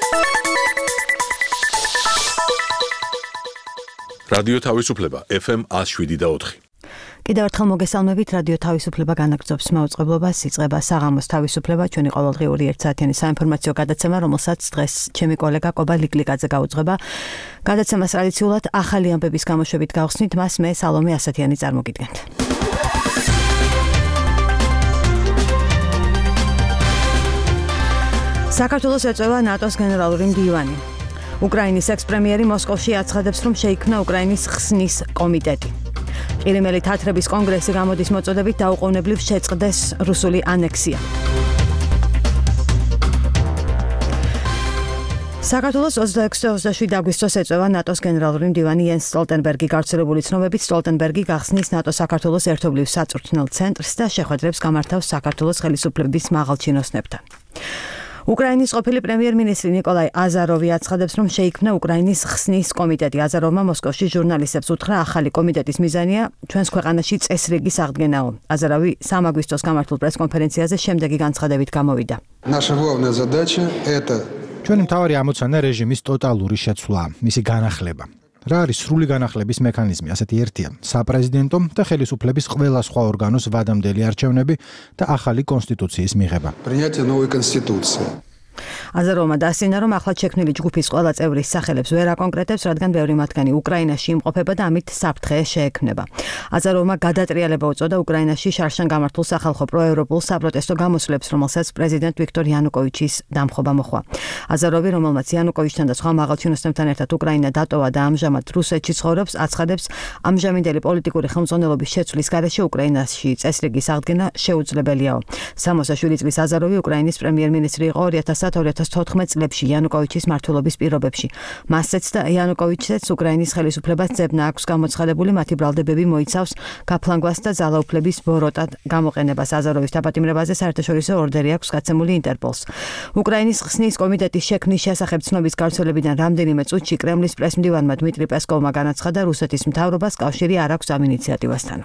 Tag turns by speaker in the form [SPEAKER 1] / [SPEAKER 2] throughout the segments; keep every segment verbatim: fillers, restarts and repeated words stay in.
[SPEAKER 1] რადიო თავისუფლება ეფ ემ one oh seven და four.
[SPEAKER 2] კიდევ ერთხელ მოგესალმებით, რადიო თავისუფლება განაგრძობს მაუწყებლობას, იწყება საღამოს თავისუფლება, ჩვენი ყოველდღიური ერთ საათიანი საინფორმაციო გადაცემა, რომელსაც დღეს ჩემი კოლეგა კობა ლიკლიკაძე გაუძღვება. გადაცემას ტრადიციულად ახალი ამბების გამოშვებით გავხსნით, მას მე სალომე ასათიანი წარმოგიდგენთ. საქართველოს ეწევა ნატოს გენერალური მდივანი. უკრაინის ექს-პრემიერი მოსკოვში აცხადებს, რომ შეიქმნა უკრაინის ხსნის კომიტეტი. ყირიმელი თათრების კონგრესი გამოდის მოწოდებით დაუყოვნებლივ შეწყდეს რუსული ანექსია. საქართველოს ოცდაექვსი ოცდაშვიდი აგვისტოს ეწევა ნატოს გენერალური მდივანი იენს სტოლტენბერგი. გავრცელებული ცნობებით, სტოლტენბერგი გახსნის ნატოს საქართველოს ერთობლივ საწვრთნელ ცენტრს და შეხვედრებს გამართავს საქართველოს ხელისუფლების მაღალჩინოსნებთან. უკრაინის ყოფილი პრემიერ-მინისტრი ნიკოლაი აზაროვი აცხადებს, რომ შეიქმნა უკრაინის ხსნის კომიტეტი. აზაროვმა მოსკოვში ჟურნალისტებს უთხრა, ახალი კომიტეტის მიზანია ჩვენს ქვეყანაში წესრიგის აღდგენაო. აზარავი სამ აგვისტოს გამართულ პრესკონფერენციაზე შემდეგი განცხადებით გამოვიდა.
[SPEAKER 3] Наша главная задача это
[SPEAKER 4] ჩვენი მთავარი ამოცანა რეჟიმის ტოტალური შეცვლა, მისი განახლება. რა არის სრული განახლების მექანიზმი? ასეთი ერთია: საპრეზიდენტო და ხელისუფლების ყველა სხვა ორგანოს ვადამდელი არჩევნები და ახალი კონსტიტუციის მიღება.
[SPEAKER 3] принятие новой конституции.
[SPEAKER 2] აზაროვმა დასცინა, რომ ახლად შექმნილი ჯგუფის ყველა წევრის სახელებს ვერ აკონკრეტებს, რადგან ბევრი მათგანი უკრაინაში იმყოფება და ამით საფრთხე შეექმნება. აზაროვმა გადატრიალება უწოდა უკრაინაში შარშან გამართულ სახალხო პროევროპულ საპროტესტო გამოსვლებს, რომელსაც პრეზიდენტ ვიქტორ იანუკოვიჩის დამხობა მოჰყვა. აზაროვი, რომელმაც იანუკოვიჩთან და სხვა მაღალჩინოსნებთან ერთად უკრაინა დატოვა და ამჟამად რუსეთში ცხოვრობს, აცხადებს, ამჟამინდელი პოლიტიკური ხელმძღვანელობის შეცვლის გარეშე უკრაინაში წესრიგის აღდგენა შეუძლებელიაო. სამოცდაშვიდი წლის აზაროვი უკრაინის პრემიერ-მინისტრი იყო ორი ათას ორი ათას თოთხმეტ წლებში იანუკოვიჩის მმართველობის პირობებში. მასეც და იანუკოვიჩიც უკრაინის ხელისუფლებას ძებნა აქვს გამოცხადებული, მათი ბრალდებები მოიცავს გაფლანგვას და ძალაუფლების ბოროტად გამოყენებას. აზაროვის დაპატიმრებაზე საერთაშორისო ორდერი აქვს გაცემული ინტერპოლს. უკრაინის ხსნის კომიტეტის შექმნის შესახებ ცნობის გავრცელებიდან რამდენიმე წუთში კრემლის პრესმდივანმა დმიტრი პესკოვმა განაცხადა, რუსეთის მთავრობას კავშირი არ აქვს ამ ინიციატივასთან.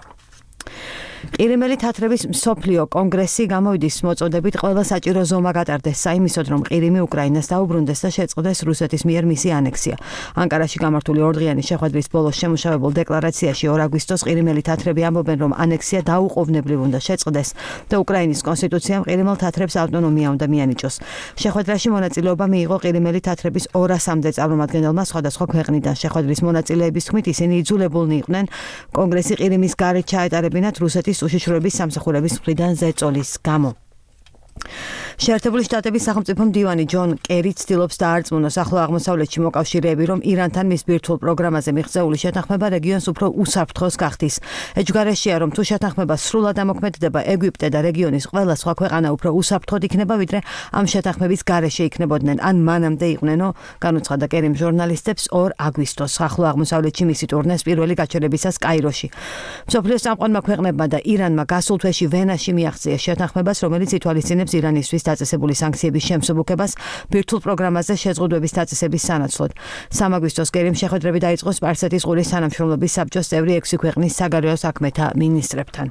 [SPEAKER 2] ყირიმელი თათრების მსოფლიო კონგრესი გამოვიდის მოწოდებით ყველა საჭირო ზომა გატარდეს საიმისოდ, რომ ყირიმი უკრაინას დაუბრუნდეს და შეწყდეს რუსეთის მიერ მისი ანექსია. ანკარაში გამართული ორდღიანი შეხვედრის ბოლოს შემუშავებულ დეკლარაციაში ორ აგვისტოს ყირიმელი თათრები ამბობენ, რომ ანექსია დაუყოვნებლივ უნდა შეწყდეს და უკრაინის კონსტიტუციამ ყირიმელ თათრებს ავტონომია უნდა მიანიჭოს. შეხვედრაში მონაწილეობა მიიღო ყირიმელი თათრების ორასამდე წარმომადგენელმა სხვადასხვა ქვეყნიდან. შეხვედრის მონაწილეების თქმით, ისინი იძულებულნი იყვნენ კონგრესი ყირიმის გარეთ ჩაეტარებინათ რუსეთის უშიშროების სამსახურების მხრიდან ზეწოლის გამო. შეერთებული შტატების სახელმწიფო მდივანი ჯონ კერი ცდილობს დაარწმუნოს ახლო აღმოსავლეთში მოკავშირეები, რომ ირანთან მის ბირთვულ პროგრამაზე მიღწეული შეთანხმება რეგიონს უფრო უსაფრთხოს გახდის. ეჯგარეშია, რომ თუ შეთანხმება სრულად ამოქმედება, ეგვიპტე და რეგიონის ყველა სხვა ქვეყანა უფრო უსაფრთხოდ იქნება, ვიდრე ამ შეთანხმების გარეშე იქნებოდნენ, ან მანამდე იყვნენო, განუცხადა კერიმ ჟურნალისტებს ორ აგვისტოს ახლო აღმოსავლეთში მისი ტურნეს პირველი გაჩერებისას კაიროში. მსოფლიოს წამყვანმა ქვეყნებმა და ირანმა გასულ თვეში ვენაში მიაღწიეს შეთანხმებას, რომელიც ითვალისწინებს ირანისთვის დაწესებული სანქციების შემსუბუქებას ბირთვულ პროგრამაზე შეზღუდვების დაწესების სანაცვლოდ. სამ აგვისტოს კერიმ შეხვედრები დაიწყო სპარსეთის ყურის თანამშრომლობის საბჭოს წევრი ექვსი ქვეყნის საგარეო საქმეთა მინისტრებთან.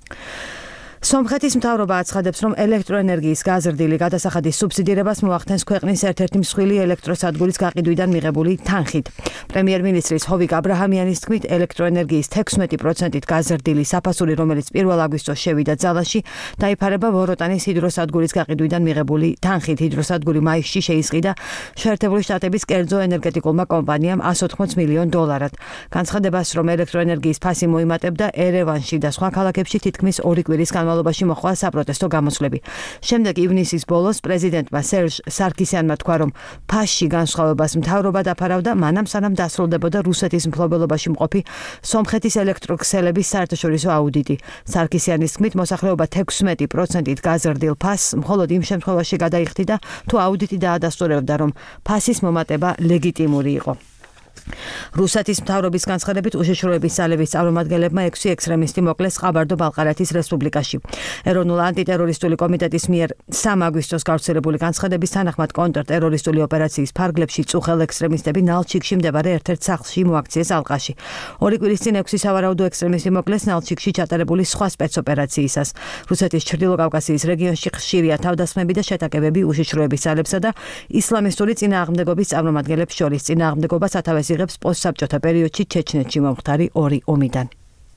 [SPEAKER 2] სომხეთის მთავრობა აცხადებს, რომ ელექტროენერგიის გაზრდილი გადასახადის სუბსიდირებას მოახდენს ქვეყნის ერთ-ერთი მსხვილი ელექტროსადგურის გაყიდვიდან მიღებული თანხით. პრემიერ-მინისტრის ჰოვიკ აბრაჰამიანის თქმით, ელექტროენერგიის თექვსმეტი პროცენტით გაზრდილი საფასური, რომელიც პირველ აგვისტოს შევიდა ძალაში, დაიფარება ვოროტანის ჰიდროსადგურის გაყიდვიდან მიღებული თანხით. ჰიდროსადგური მაისში შეისყიდა შეერთებული შტატების კერძო ენერგეტიკულმა კომპანიამ εκατს ოთხმოც მილიონ დოლარად. განცხადებას, რომ ელექტროენერგიის ფასი მოიმატებდა ერევანში და სხვა ქალაქებში თითქმის ორი კვირის განმავლობაში მოხდა საპროტესტო გამოსვლები. შემდეგ ივნისის ბოლოს პრეზიდენტმა სერჟ სარკისიანმა თქვა, რომ ფასში განსხვავებას მთავრობა დაფარავდა, მანამ სანამ დასრულდებოდა რუსეთის მფლობელობაში მყოფი სომხეთის ელექტროქსელების საერთაშორისო აუდიტი. სარკისიანის თქმით, მოსახლეობა თექვსმეტი პროცენტით გაზრდილ ფასს მხოლოდ იმ შემთხვევაში გადაიხდიდა, თუ აუდიტი დაადასტურებდა, რომ ფასის მომატება ლეგიტიმური იყო. რუსეთის მთავრობის განცხადებით უშიშროების ძალების წარმომადგენლებმა ექვსი ექსტრემისტი მოკლეს ყაბარდო-ბალყარეთის რესპუბლიკაში. ეროვნულ ანტიტერორისტული კომიტეტის მიერ სამი აგვისტოს გავრცელებული განცხადების თანახმად კონტრტერორისტული ოპერაციის ფარგლებში წუხელ ექსტრემისტები ნალჩიკში მდებარე ერთ-ერთ სახლში მოაქციეს ალყაში. ორი კვირის წინ ექვსი სავარაუდო ექსტრემისტი მოკლეს ნალჩიკში ჩატარებული სხვა სპეცოპერაციისას. რუსეთის ჩრდილო-კავკასიის რეგიონში ხშირია თავდასხმები და შეტაკებები უშიშროების ძალებსა და ისლამისტური წინააღმდეგობის წარმომადგენლებს შორის. წინააღმდეგობა სათავეს იღებს პოსტსაბჭოთა პერიოდში ჩეჩნეთში მომხდარი ორი ომიდან.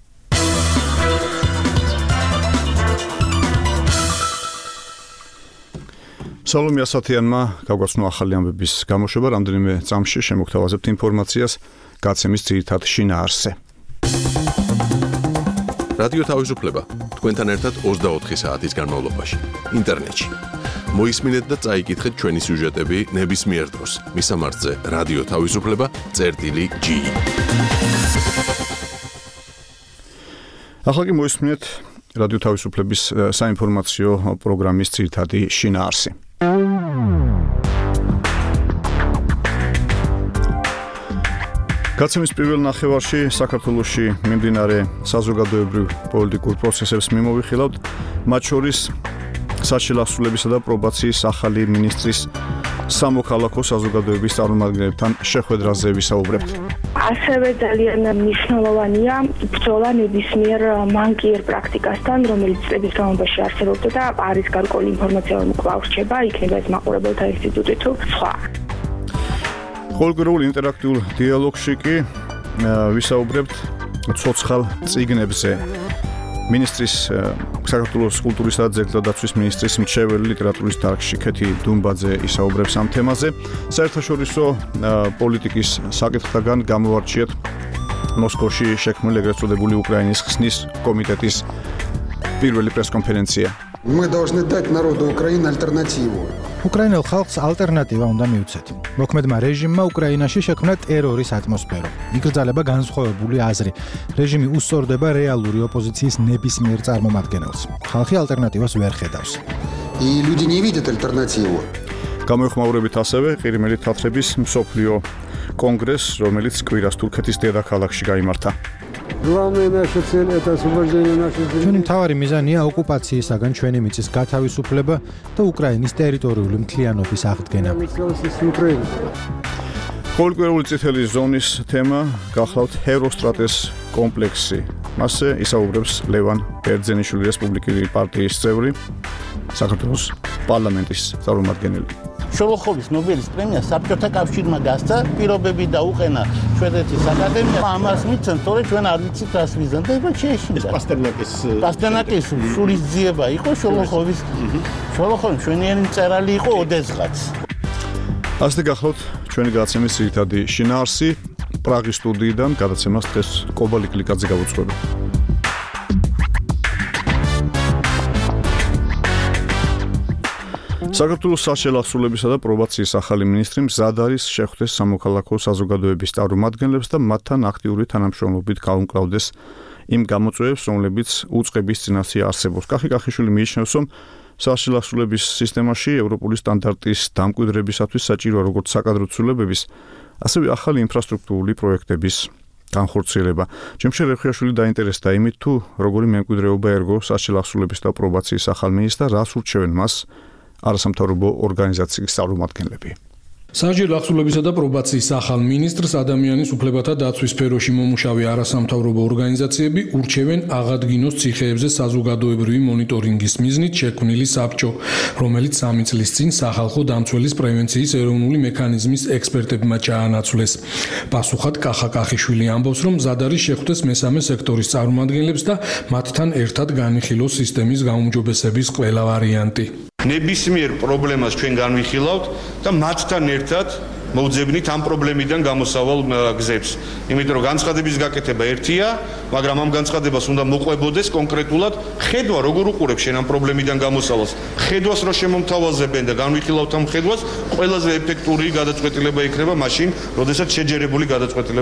[SPEAKER 5] სალომე ასათიანმა გავგაცნო ახალი ამბების გამოშვება, რამდენიმე წამში შემოგთავაზებთ ინფორმაციას გაცემის ძირითად შინაარსზე.
[SPEAKER 1] რადიო თავისუფლება თქვენთან ერთად ოცდაოთხი საათის განმავლობაში ინტერნეტში. მოისმინეთ და წაიკითხეთ ჩვენი სიუჟეტები ნებისმიერ დროს. მისამართზე რადიო თავისუფლება წერტილი ჯი. ახლა კი მოისმინეთ რადიო თავისუფლების საინფორმაციო პროგრამის ძირითადი შინაარსი. გაცემის პირველ ნახევარში საქართველოში მიმდინარე საზოგადოებრივ პოლიტიკურ პროცესებს მიმოვიხილავთ, მათ შორის საშილახსვლებისა და პრობაციის ახალი მინისტრის სამოქალაქო საზოგადოების წარმომადგენლებთან შეხვედრაზე ვისაუბრებთ.
[SPEAKER 6] ასევე ძალიან მნიშვნელოვანია ბრძოლა ნებისმიერ მანკიერ პრაქტიკასთან, რომელიც წლების განმავლობაში არსებობდა და არის გარკვეული ინფორმაცია რომ კვლავ რჩება, იქნება ეს მაყურებელთა ინსტიტუტი თუ სხვა.
[SPEAKER 5] ყოველკვირეულ ინტერაქტიულ დიალოგში კი ვისაუბრებთ ცოცხალ წიგნებზე. მინისტრის საქართველოს კულტურისა და ძეგლთა დაცვის მინისტრის მრჩეველი ლიტერატურის დარგში ქეთი დუმბაძე ისაუბრებს ამ თემაზე. საერთაშორისო პოლიტიკის საკითხთაგან გამოვარჩიეთ მოსკოვში შექმნილი ეგრეთ წოდებული უკრაინის ხსნის კომიტეტის პირველი პრესკონფერენცია.
[SPEAKER 3] Мы должны дать народу Украины альтернативу.
[SPEAKER 4] უკრაინელ ხალხს ალტერნატივა უნდა მივცეთ. მოქმედმა რეჟიმმა უკრაინაში შექმნა ტერორის ატმოსფერო. იგრძალება განსხვავებული აზრი. რეჟიმი უსწორდება რეალური ოპოზიციის ნებისმიერ წარმომადგენელს. ხალხი ალტერნატივას ვერ ხედავს.
[SPEAKER 3] И люди не видят альтернативу.
[SPEAKER 5] გამოიხმაურებით ასევე ყირიმელი თათრების მსოფლიო კონგრესს, რომელიც კვირას თურქეთის დედაქალაქში გაიმართა.
[SPEAKER 7] Главная наша цель это освобождение нашей земли.
[SPEAKER 4] ჩვენი მთავარი მიზანია ოკუპაციისაგან ჩვენი მიწის გათავისუფლება და უკრაინის ტერიტორიული მთლიანობის აღდგენა.
[SPEAKER 5] ყოველკვირეული წითელი ზონის თემა გახლავთ ჰეროსტრატეს კომპლექსი. მასზე ისაუბრებს ლევან ბერძენიშვილი, რესპუბლიკური პარტიის წევრი, საქართველოს პარლამენტის წარმომადგენელი.
[SPEAKER 8] შოლოხოვის ნობელის პრემია საბჭოთა კავშირმა გასცა, პირობები დაუყენა შვედეთის აკადემიამ. ამას მიცემ, თორე ჩვენ არ ვიცით რას მიზანდება შეეშინდა. პასტერნაკის პასტერნაკის სულისძიება იყო შოლოხოვის. შოლოხოვი მშვენიერი მწერალი იყო ოდესღაც.
[SPEAKER 5] ასე გახლავთ ჩვენი გადაცემის ძირითადი შინაარსი. პრაღის სტუდიიდან გადაცემას დღეს კობალი კლიკაძე გავუძღვება. საქართველოს საშელახსვლებისა და პრობაციის ახალი მინისტრი მზად არის შეხვდეს სამოქალაქო საზოგადოების წარმომადგენლებს და მათთან აქტიური თანამშრომლობით გაუმკლავდეს იმ გამოწვევებს, რომლებიც უწყების წინასწარ არსებობს. კახი კახიშვილი მიიჩნევს, რომ საშელახსვლების სისტემაში ევროპული სტანდარტის დამკვიდრებისათვის საჭიროა როგორც საკადრო ცვლილებების, ასევე ახალი ინფრასტრუქტურული პროექტების განხორციელება. ჯემშე რეხიაშვილი დაინტერესდა იმით, თუ როგორი მემკვიდრეობა ერგო საშელახსვლების და პრობაციის ახალ მინისტრს და რას ურჩევენ მას არასამთავრობო ორგანიზაციის წარმომადგენლები.
[SPEAKER 9] საშელახსვლებისა და პრობაციის ახალ მინისტრს ადამიანის უფლებათა დაცვის სფეროში მომუშავე არასამთავრობო ორგანიზაციები ურჩევენ აღადგინოს ციხეებზე საზოგადოებრივი მონიტორინგის მიზნით შექმნილი საბჭო, რომელიც სამი წლის წინ სახალხო დამცველის პრევენციის ეროვნული მექანიზმის ექსპერტებმა ჩაანაცვლეს. პასუხად კახა კახიშვილი ამბობს, რომ მზად არის შეხვდეს მესამე სექტორის წარმომადგენლებს და მათთან ერთად განიხილოს სისტემის გაუმჯობესების ყველა ვარიანტი.
[SPEAKER 10] ნებისმიერ პრობლემას ჩვენ განვიხილავთ და მათთან ერთად მოვძებნით ამ პრობლემიდან გამოსავალ გზებს. იმიტომ რომ განცხადების გაკეთება ერთია, მაგრამ ამ განცხადებას უნდა მოყვებოდეს კონკრეტულად ხედვა, როგორ უყურებს შენ ამ პრობლემიდან გამოსავალს. ხედვას რო შემომთავაზებენ და განვიხილავთ ამ ხედვას, ყველაზე ეფექტური გადაწყვეტილება იქნება მაშინ, როდესაც შეჯერებული გადაწყვეტილება იქნება.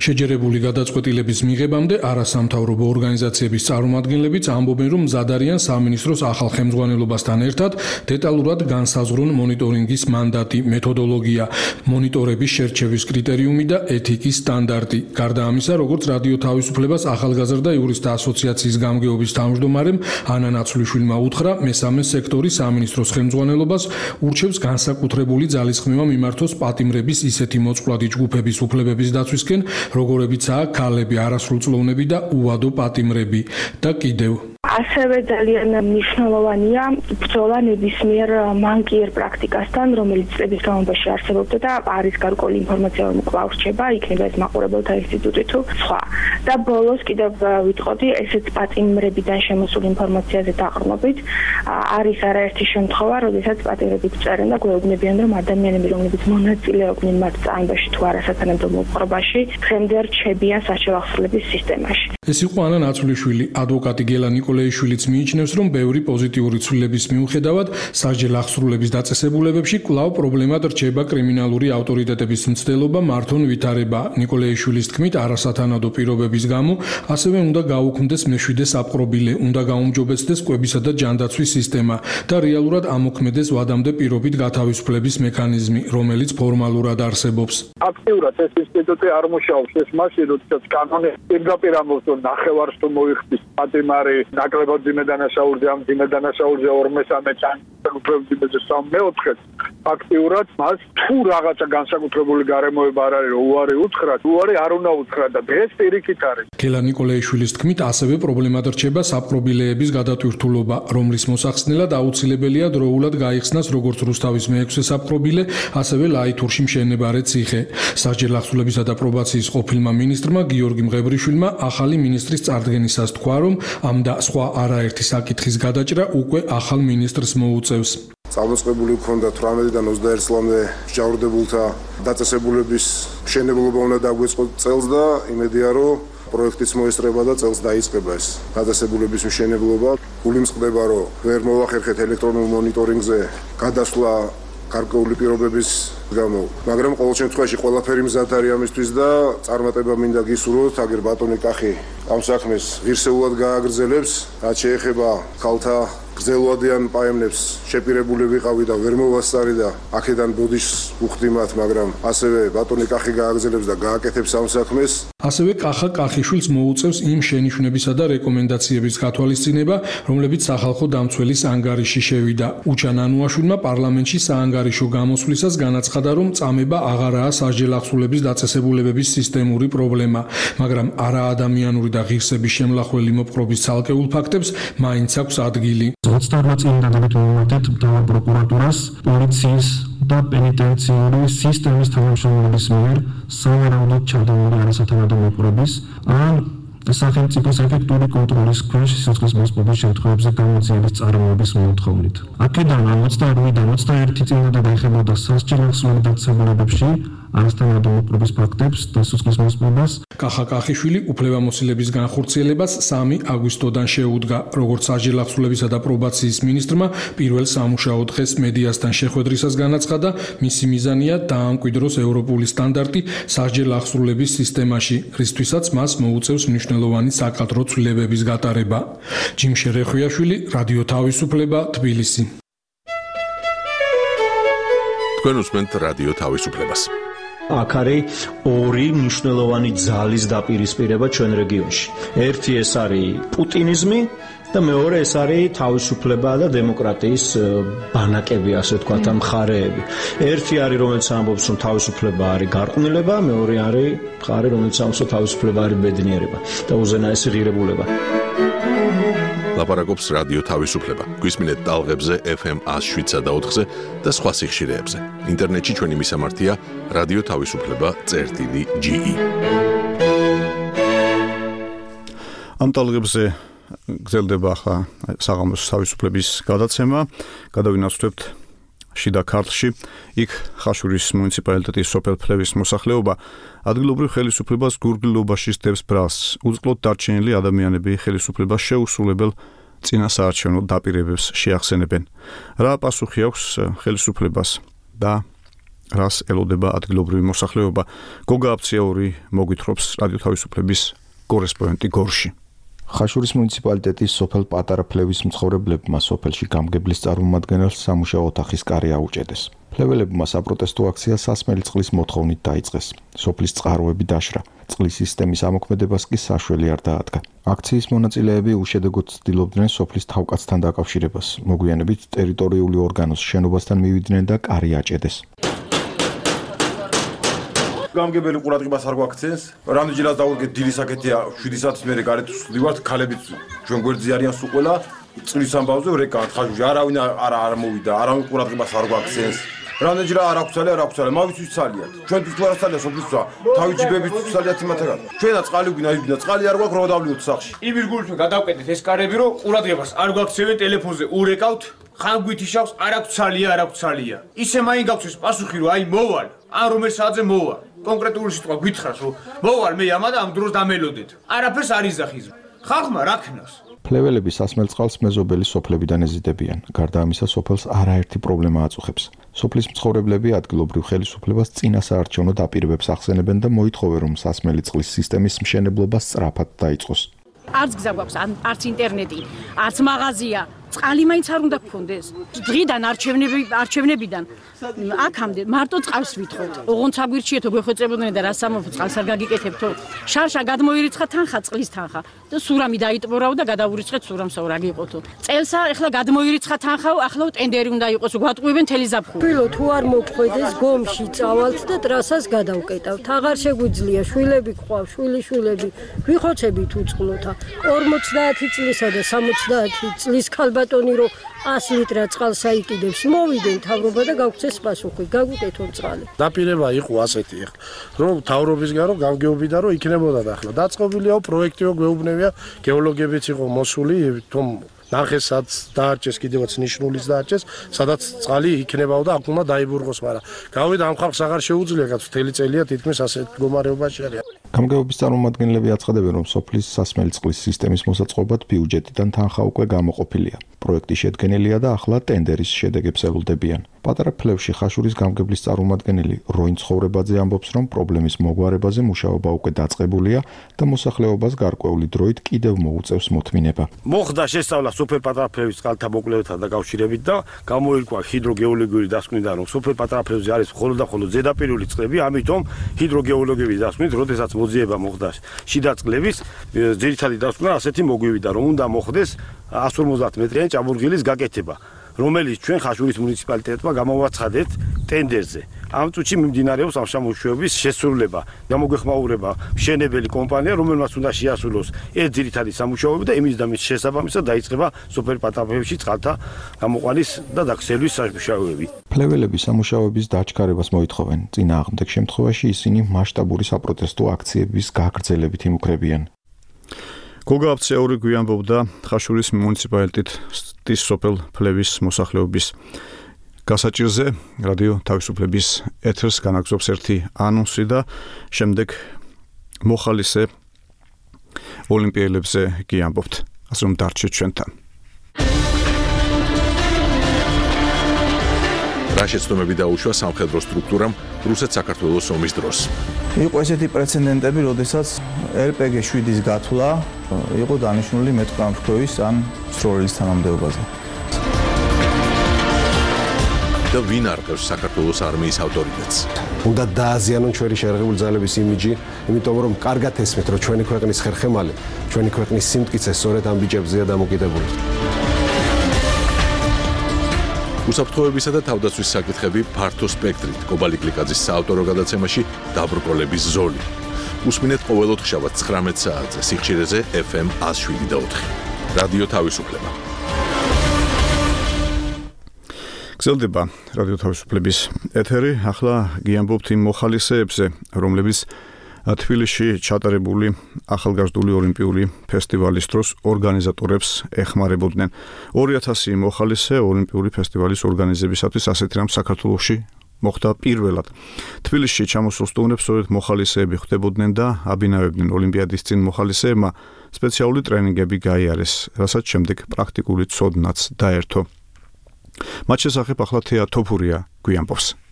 [SPEAKER 9] შეჯერებული გადაწყვეტილების მიღებამდე არასამთავრობო ორგანიზაციების წარმომადგენლებიც ამბობენ, რომ მზად არიან სამინისტროს ახალ ხელმძღვანელობასთან ერთად დეტალურად განსაზღვრონ მონიტორინგის მანდატი, მეთოდოლოგია, მონიტორების შერჩევის კრიტერიუმი და ეთიკის სტანდარტი. გარდა ამისა, როგორც რადიო თავისუფლებას ახალგაზრდა იურისტთა ასოციაციის გამგეობის თავმჯდომარემ ანა ნაცვლიშვილმა უთხრა, მესამე სექტორი სამინისტროს ხელმძღვანელობას ურჩევს განსაკუთრებული ძალისხმევა მიმართოს პატიმრების ისეთი მოწყვლადი ჯგუფების უფლებების დაცვისკენ, როგორებიცაა ქალები, არასრულწლოვნები და უვადო პატიმრები და კიდევ
[SPEAKER 6] ასევე ძალიან მნიშვნელოვანია ბრძოლა ნებისმიერ მანკიერ პრაქტიკასთან, რომელიც წლების განმავლობაში არსებობდა და არის გარკვეული ინფორმაცია, რომ კვლავ რჩება, იქნება ეს მაყურებელთა ინსტიტუტი თუ სხვა. და ბოლოს კიდევ ვიტყოდი, ესეც პატიმრებიდან შემოსული ინფორმაციაზე დაყრდნობით, არის არაერთი შემთხვევა, როდესაც პატიმრები წერენ და გვეუბნებიან, რომ ადამიანები, რომლებიც მონაწილეობდნენ მათ წამებაში თუ არასათანადო მოპყრობაში, დღემდე რჩებიან საარჩევნო აღსრულების სისტემაში.
[SPEAKER 9] ეს იყო ანა ნაცვლიშვილი, ადვოკატი გელა ნიკოლეიშვილიც მიიჩნევს, რომ ბევრი პოზიტიური ცვლილების მიუხედავად სასჯელ აღსრულების დაწესებულებებში კვლავ პრობლემად რჩება კრიმინალური ავტორიტეტების მცდელობა, მართონ ვითარება. ნიკოლეიშვილის თქმით, არასათანადო პირობების გამო ასევე უნდა გაუქმდეს მეშვიდე საპყრობილე, უნდა გაუმჯობესდეს კვებისა და ჯანდაცვის სისტემა და რეალურად ამოქმედეს ვადამდე პირობით გათავისუფლების მექანიზმი, რომელიც ფორმალურად არსებობს.
[SPEAKER 11] აქტიურად ეს ინსტიტუტი არ მუშაობს ეს მაშინ, როდესაც კანონი პირდაპირ ამბობს, რომ ნახევარს თუ მოიხდის პატიმარი ნაკლებად ძიმე დანაშაულზე, ამ ძიმე დანაშაულზე ორმესამე განსაკუთრებულზე სამეოთხე აქტიურად მას თუ რაღაცა განსაკუთრებული გარემოება არ არის, უარი უთხრა, უარი არ უნდა უთხრა და დღეს პირიქით არის.
[SPEAKER 9] გელა ნიკოლეიშვილის თქმით, ასევე პრობლემად რჩება საპყრობილეების გადატვირთულობა, რომლის მოსახსნელად აუცილებელია დროულად გაიხსნას როგორც რუსთავის მეექვსე საპყრობილე, ასევე ლაითურში მშენებარე ციხე. სასჯელ აღსრულებისა და პრობაციის ყოფილმა მინისტრმა გიორგი მღებრიშვილმა ახალი მინისტრის წარდგენისას თქვა, რომ ამ და სხვა არაერთი საკითხის გადაჭრა უკვე ახალ მინისტრს მოუწევს.
[SPEAKER 12] Წამოწყებული ჰქონდა თვრამეტიდან ოცდაერთ წლამდე მსჯავრდებულთა დაწესებულების მშენებლობა უნდა დაგვეწყოთ წელს და იმედია, რომ პროექტიც მოესწრება და წელს დაიწყება ეს დაწესებულების მშენებლობა. გულიმწყდება, რომ ვერ მოვახერხეთ ელექტრონულ მონიტორინგზე გადასვლა გარკვეული პირობების გამო, მაგრამ ყოველ შემთხვევაში ყველაფერი მზად არის ამისთვის და წარმატება მინდა გისურვოთ, აგერ ბატონი კახი ამ საქმეს ღირსეულად გააგრძელებს, რაც შეეხება ქალთა გრძელვადიან პაემნებს შეპირებული ვიყავი და ვერ მოვასწარი და აქედან ბოდიშს უხდი მათ, მაგრამ ასევე ბატონი კახი გააგრძელებს და გააკეთებს ამ საქმეს.
[SPEAKER 9] ასევე კახა კახიშვილს მოუწევს იმ შენიშვნებისა და რეკომენდაციების გათვალისწინება, რომლებიც სახალხო დამცველის ანგარიში შევიდა. უჩან ანუაშვილმა პარლამენტში საანგარიშო გამოსვლისას განაცხადა, რომ წამება აღარაა სასჯელ აღსრულების დაწესებულებების სისტემური პრობლემა, მაგრამ არაადამიანური და ღირსების შემლახველი მოპყრობის ცალკეულ ფაქტებს მაინც აქვს ადგილი.
[SPEAKER 13] ოცდაორ წლიდან დამოკიდებით მთავარ პროკურატურას, პოლიციის და პენიტენციური სისტემის თანამშრომლობის მიერ სავარაუდოდ ჩადენილი არასათანადო მოპყრობის ან სახელმწიფოს ეფექტური კონტროლის ქვეშ სიცოცხლის მოსპობის შემთხვევებზე გამოძიების წარმოების მოთხოვნით. აქედან ოცდაორიდან ოცდაერთი წლამდე დაეხებოდა სასჯელ აღსრულების დაწესებულებებში არასათანადო მოპყრობის ფაქტებს და სიცოცხლის მოსპობას.
[SPEAKER 9] კახა კახიშვილი უფლებამოსილების განხორციელებას სამი აგვისტოდან შეუდგა, როგორც სასჯელ აღსრულებისა და პრობაციის მინისტრმა პირველ სამუშაო დღეს მედიასთან შეხვედრისას განაცხადა, მისი მიზანია დაამკვიდროს ევროპული სტანდარტი სასჯელ აღსრულების სისტემაში, რისთვისაც მას მოუწევს მნიშვნელოვანი საკადრო ცვლილებების გატარება. ჯიმშე რეხვიაშვილი, რადიო თავისუფლება, თბილისი.
[SPEAKER 1] თქვენ უსმენთ რადიო თავისუფლებას.
[SPEAKER 14] აქ არის ორი მნიშვნელოვანი ძალის დაპირისპირება ჩვენ რეგიონში. ერთი ეს არის პუტინიზმი და მეორე ეს არის თავისუფლება და დემოკრატიის ბანაკები, ასე ვთქვათ, მხარეები. ერთი არის, რომელიც ამბობს, რომ თავისუფლება არის გარყვნილება, მეორე არის მხარე, რომელიც ამბობს, რომ თავისუფლება არის ბედნიერება და უზენაესი ღირებულება.
[SPEAKER 1] ლაპარაკობს რადიო თავისუფლება. გვისმინეთ ტალღებზე ეფ ემ ას შვიდსა და ოთხზე და სხვა სიხშირეებზე. ინტერნეტში ჩვენი მისამართია რადიო თავისუფლება წერტილი ჯი ი.
[SPEAKER 5] ამ ტალღებზე გრძელდება ახლა საღამოს თავისუფლების გადაცემა. გადავინაცვლებთ შიდა ქართლში, იქ ხაშურის მუნიციპალიტეტის სოფელ ფლევის მოსახლეობა ადგილობრივ ხელისუფლებას გურგლობაში სდევს ბრალს. უწყლოდ დარჩენილი ადამიანები ხელისუფლებას შეუსრულებელ წინასაარჩევნო დაპირებებს შეახსენებენ. რა პასუხი აქვს ხელისუფლებას და რას ელოდება ადგილობრივი მოსახლეობა. გოგა აფციაური მოგვითხრობს რადიო თავისუფლების კორესპონდენტი გორში.
[SPEAKER 15] ხაშურის მუნიციპალიტეტის სოფელ პატარა ფლევის მცხოვრებლებმა სოფელში გამგებლის წარმომადგენელს სამუშაო ოთახის კარი აუჭედეს. ფლეველებმა საპროტესტო აქცია სასმელი წყლის მოთხოვნით დაიწყეს. სოფლის წყაროები დაშრა. წყლის სისტემის ამოქმედებას კი საშველი არ დაადგა. აქციის მონაწილეები უშედეგოდ ცდილობდნენ სოფლის თავკაცთან დაკავშირებას. მოგვიანებით ტერიტორიული ორგანოს შენობასთან მივიდნენ და კარი აჭედეს.
[SPEAKER 16] გამგებელი ყურადღებას არ გვაქცევს. რამდენჯერაც დავუდგეთ დილის საკეთია შვიდი საათის მერე გარეთ ვსვდივართ, ქალებიც ჩვენ გვერდზე არიან სულ ყველა. წყლის ამბავზე რეკავთ ხაჟუში, არავინ არ არ მოვიდა, არავინ ყურადღებას არ გვაქცევს. რამდენჯერაც არ აქვს ცალია, არ აქვს ცალია, მავიც ვიცალიათ. ჩვენთვის თუ არ აქვს ცალია, სოფლისთვისა, თავიჯიბებით ვცალიათ იმათაგან. ჩვენაც წყალი გვინა, იბინა, წყალი არ გვაქვს, რო დავლიოთ სახში.
[SPEAKER 17] იმის გულით გადავკეთეთ ეს კარები, რომ ყურადღებას არ გვაქცევენ ტელეფონზე, ურეკავთ, ხან გვითიშავს, არ აქვს ცალია, არ აქვს ცალია. ისე მაინ გავცეს პასუხი, რომ აი მოვალ, ან რომელ საათზე მოვალ. კონკრეტული სიტყვა გითხრას, რომ მოვალ მე ამა და ამ დროს დამელოდეთ. არაფერს არ იზახის. ხალხმა რა ქნას?
[SPEAKER 15] ფლეველები სასმელ წყალს მეზობელი სოფლებიდან ეზიდებიან. გარდა ამისა, სოფელს არაერთი პრობლემა აწუხებს. სოფლის მცხოვრებლები ადგილობრივ ხელისუფლებას წინა საარჩევნო დაპირებებს ახსენებენ და მოითხოვენ, რომ სასმელი წყლის სისტემის მშენებლობა სწრაფად დაიწყოს.
[SPEAKER 18] არც გზა გვაქვს, არც ინტერნეტი, არც მაღაზია. წყალი მაინც არ უნდა გქონდეს. დღიდან არჩევნები არჩევნებიდან აქამდე მარტო წყალს ვითხოვთ. ოღონდ საგვირჩიეთო გვეხვეწებოდნენ და რა სამოფო წყალს არ გაგიკეთებთო. შარშა გადმოირიცხა თანხა, წყლის თანხა და სურამი დაიტბორაო და გადაურიცხეთ სურამსაო რა გიყოთო. წელსა ეხლა გადმოირიცხა თანხაო, ახლა ტენდერი უნდა იყოს, გვატყუებენ თელი ზაფხული.
[SPEAKER 19] ფილო თუ არ მოგხვედეს გომში წავალთ და ტრასას გადავკეტავთ. აღარ შეგვიძლია, შვილები გყავ, შვილიშვილები, ვიხოცებით უწყლოთა. ორმოცდაათი წლისა და სამოცდაათი წლის ქალბატონი რო ას ლიტრა წყალს აიკიდებს, მოვიდნენ მთავრობა და გავქცეს პასუხი, გაგვიკეთონ წყალი.
[SPEAKER 20] დაპირება იყო ასეთი ახლა, რომ მთავრობისგან რომ გამგეობიდა რომ იქნებოდა და ახლა დაწყობილიაო პროექტიო გვეუბნებია, გეოლოგებიც იყო მოსული, თუმ ნახესაც დაარჩეს, კიდევაც ნიშნულის დაარჩეს, სადაც წყალი იქნებაო და აქ უნდა დაიბურღოს, მაგრამ გავიდა ამ ხალხს აღარ შეუძლია, კაც მთელი წელია თითქმის ასეთ მდგომარეობაში არის.
[SPEAKER 15] გამგეობის წარმომადგენლები აცხადებენ, რომ სოფლის სასმელი წყლის სისტემის მოსაწყობად ბიუჯეტიდან თანხა უკვე გამოყოფილია. პროექტი შედგენილია და ახლა ტენდერის შედეგებს ელოდებიან. პატარა ფლევში ხაშურის გამგებლის წარმომადგენელი როინ ცხოვრებაძე ამბობს, რომ პრობლემის მოგვარებაზე მუშაობა უკვე დაწყებულია და მოსახლეობას გარკვეული დროით კიდევ მოუწევს მოთმინება.
[SPEAKER 20] მოხდა შესწავლა სოფელ პატარა ფლევის წყალთა მოკვლევასთან დაკავშირებით და გამოირკვა ჰიდროგეოლოგიური დასკვნიდან, რომ სოფელ პატარა ფლევზე არის მხოლოდ და მხოლოდ ზედაპირული წყლები, ამიტომ ჰიდროგეოლოგების დასკვნით, როდესაც მოძიება მოხდა შიდა წყლების, ძირითადი დასკვნა ასეთი მოგვივიდა, რომ უნდა მოხდეს εκατს ორმოცდაათ მეტრიანი ჭაბურღილის გაკეთება, რომელიც ჩვენ ხაშურის მუნიციპალიტეტმა გამოვაცხადეთ ტენდერზე. ამ წუთში მიმდინარეობს ამ სამუშაოების შესრულება. გამოგვეხმაურება მშენებელი კომპანია, რომელმაც უნდა შეასრულოს ეს ძირითადი სამუშაოები და იმის და მის შესაბამისად დაიწყება სოფელ პატარა ფლევში წყალთა გამოყვანის და დაქსელვის სამუშაოები.
[SPEAKER 15] ფლეველები სამუშაოების დაჩქარებას მოითხოვენ. წინააღმდეგ შემთხვევაში ისინი მასშტაბური საპროტესტო აქციების გაგრძელებით იმუქრებიან.
[SPEAKER 5] გოგა აფციაური გვიამბობდა ხაშურის მუნიციპალიტეტის სოფელ ფლევის მოსახლეობის გასაჭირზე. რადიო თავისუფლების ეთერს განაგზობს ერთი ანონსი და შემდეგ მოხალისე ოლიმპიელებზე გიამბობთ. ასე რომ დარჩეთ ჩვენთან.
[SPEAKER 1] რა შეცდომები დაუშვა სამხედრო სტრუქტურამ რუსეთ-საქართველოს ომის დროს.
[SPEAKER 21] იყო ესეთი პრეცედენტები, როდესაც ერ პე გი შვიდის გათვლა იყო დანიშნული მეტყამშქოვის ან სროლის თანამდებობაზე.
[SPEAKER 1] და ვინ არყევს საქართველოს არმიის ავტორიტეტს?
[SPEAKER 22] უნდა დააზიანონ ჩვენი შერღებული ძალების იმიჯი, იმიტომ რომ კარგად ესმით, რომ ჩვენი ქვეყნის ხერხემალი, ჩვენი ქვეყნის სიმტკიცე სწორედ ამ ბიჭებზეა დამოკიდებული.
[SPEAKER 1] უსაფრთხოებისა და თავდაცვის საკითხები ფართო სპექტრით. კობალი კლიკაძის საავტორო გადაცემაში დაბრკოლების ზოლი. უსმინეთ ყოველ ოთხშაბათს ცხრამეტ საათზე სიხშირეზე ეფ ემ εκατს შვიდი და ოთხი. რადიო თავისუფლება.
[SPEAKER 5] გრძელდება რადიო თავისუფლების ეთერი. ახლა გიამბობთ იმ მოხალისეებზე, რომლებიც თბილისში ჩატარებული ახალგაზრდული ოლიმპიური ფესტივალის დროს ორგანიზატორებს ეხმარებოდნენ. ორი ათასი მოხალისე ოლიმპიური ფესტივალის ორგანიზებისათვის ასეთი რამ საქართველოში მოხდა პირველად. თბილისში ჩამოსულ სტუმრებს სწორედ მოხალისეები ხვდებოდნენ და აბინავებდნენ. ოლიმპიადის წინ მოხალისეებმა სპეციალური ტრენინგები გაიარეს, რასაც შემდეგ პრაქტიკული ცოდნაც დაერთო. მათ შესახებ ახლა თეა თოფურია გვიამბობს.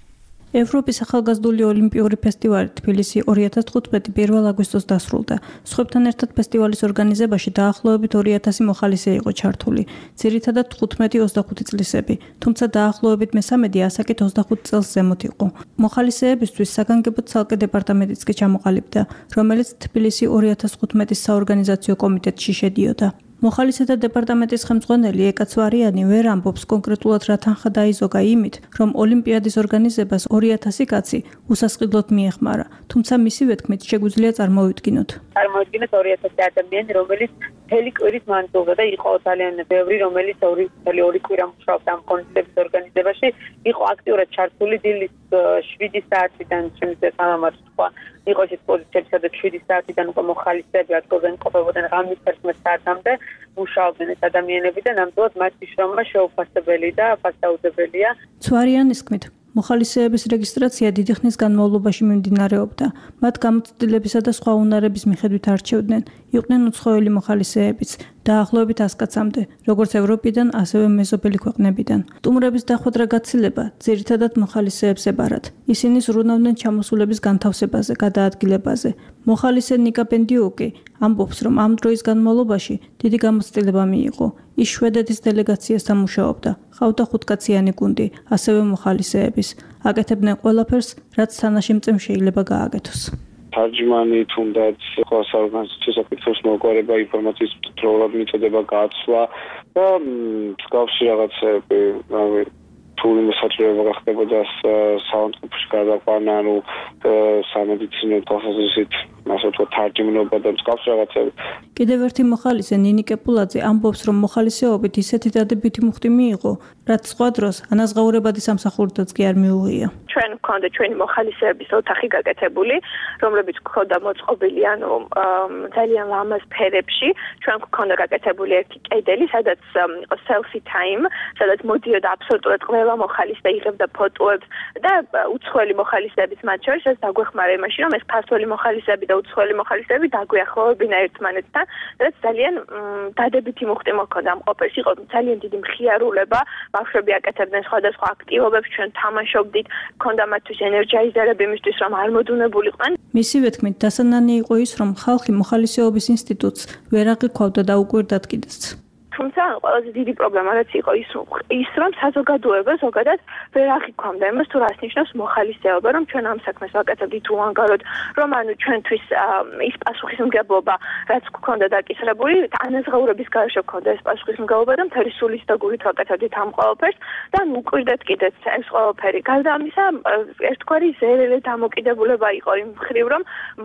[SPEAKER 2] ევროპის ახალგაზრდული ოლიმპიური ფესტივალი თბილისი ორი ათას თხუთმეტი პირველ აგვისტოს დასრულდა. სხვებთან ერთად ფესტივალის ორგანიზებაში დაახლოებით ორი ათასი მოხალისე იყო ჩართული. ძირითადად თხუთმეტი ოცდახუთი წლისები, თუმცა დაახლოებით მესამედი ასაკით ოცდახუთ წელს ზემოთ იყო. მოხალისეებისთვის საგანგებო ცალკე დეპარტამენტიც კი ჩამოყალიბდა, რომელიც თბილისი ორი ათას თხუთმეტის საორგანიზაციო კომიტეტში შედიოდა. მოხალისეთა დეპარტამენტის ხელმძღვანელი ეკა ცვარიანი ვერ ამბობს კონკრეტულად რა თანხა დაიზოგა იმით, რომ ოლიმპიადის ორგანიზებას ორი ათასი კაცი უსასყიდლოდ მიეხმარა, თუმცა მისივე თქმით შეგვიძლია წარმოვიდგინოთ.
[SPEAKER 3] წარმოვიდგინოთ ორი ათასი ადამიანი, რომელიც მთელი კვირის მანძილზე და იყო ძალიან ბევრი, რომელიც ორი მთელი ორი კვირა მუშაობდა ამ კონცერტების ორგანიზებაში, იყო აქტიურად ჩართული დილის შვიდი საათიდან შემიძლია სამ სხვა იყო ის პოზიციები, სადაც შვიდი საათიდან უკვე მოხალისეები ადგილზე იმყოფებოდნენ ღამის თერთმეტ საათამდე მუშაობდნენ ეს ადამიანები და ნამდვილად მათი შრომა შეუფასებელი და ფასდაუდებელია.
[SPEAKER 2] ცვარიანის თქმით, მოხალისეების რეგისტრაცია დიდი ხნის განმავლობაში მიმდინარეობდა. მათ გამოცდილებისა და სხვა უნარების მიხედვით არჩევდნენ. იყვნენ უცხოელი მოხალისეებიც, დაახლოებით ას კაცამდე, როგორც ევროპიდან, ასევე მეზობელი ქვეყნებიდან. სტუმრების დახვედრა გაცილება ძირითადად მოხალისეებს ებარათ. ისინი ზრუნავდნენ ჩამოსულების განთავსებაზე, გადაადგილებაზე. მოხალისე ნიკა პენდიუკი ამბობს, რომ ამ დროის განმავლობაში დიდი გამოცდილება მიიღო. ის შვედეთის დელეგაციასთან მუშაობდა. ყავდა ხუთკაციანი გუნდი, ასევე მოხალისეების. აკეთებდნენ ყველაფერს, რაც თანაშემწემ შეიძლება გააკეთოს.
[SPEAKER 23] თარჯმანი თუნდაც სხვა საორგანიზაციო საკითხებს მოგვარება, ინფორმაციის მდროულად მიწოდება გაცვლა და მსგავსი რაღაცები, რავი, თურმე საჭიროება გახდებოდა საავადმყოფოში გადაყვანა, ანუ სამედიცინო თვალსაზრისით, ასე ვთქვათ, თარჯიმნობა და მსგავსი რაღაცები.
[SPEAKER 2] კიდევ ერთი მოხალისე ნინი კეპულაძე ამბობს, რომ მოხალისეობით ისეთი დადებითი მუხტი მიიღო, რაც სხვა დროს ანაზღაურებადი სამსახურითაც კი არ მიუღია.
[SPEAKER 3] ჩვენ გვქონდა ჩვენი მოხალისეების ოთახი გაკეთებული, რომლებიც გვქონდა მოწყობილი, ანუ ძალიან ლამაზ ფერებში. ჩვენ გვქონდა გაკეთებული ერთი კედელი, სადაც იყო selfie time, სადაც მოდიოდა აბსოლუტურად ყველა მოხალისე იღებდა ფოტოებს და უცხოელი მოხალისეების მათ შორის ეს დაგვეხმარა იმაში, რომ ეს ქართველი მოხალისეები და უცხოელი მოხალისეები დაგვიახლოვებინა ერთმანეთთან, რაც ძალიან დადებითი მუხტი მოქონდა ამ ყოფილს. იყო ძალიან დიდი მხიარულება, ბავშვები აკეთებდნენ სხვადასხვა აქტივობებს, ჩვენ თამაშობდით, ქონდა მათთვის ენერგიზერები იმისთვის, რომ არ მოდუნებულიყვნენ.
[SPEAKER 2] მისივე თქმით, დასანანი იყო ის, რომ ხალხი მოხალისეობის ინსტიტუტს ვერ აღიქვავდა და უკვირდათ კიდეც.
[SPEAKER 3] თუმცა ყველაზე დიდი პრობლემა რაც იყო ის ის რომ საზოგადოება ზოგადად ვერ აღიქვამდა იმას თუ რას ნიშნავს მოხალისეობა, რომ ჩვენ ამ საქმეს ვაკეთებდით უანგაროდ, რომ ანუ ჩვენთვის ის პასუხისმგებლობა რაც გვქონდა დაკისრებული, ანაზღაურების გარეშე გვქონდა ეს პასუხისმგებლობა და მთელი სულის და გულით ვაკეთებდით ამ ყველაფერს და ანუ უკვირდეთ კიდეც ეს ყველაფერი. გარდა ამისა, ერთგვარი ზერელე დამოკიდებულება იყო იმ მხრივ, რომ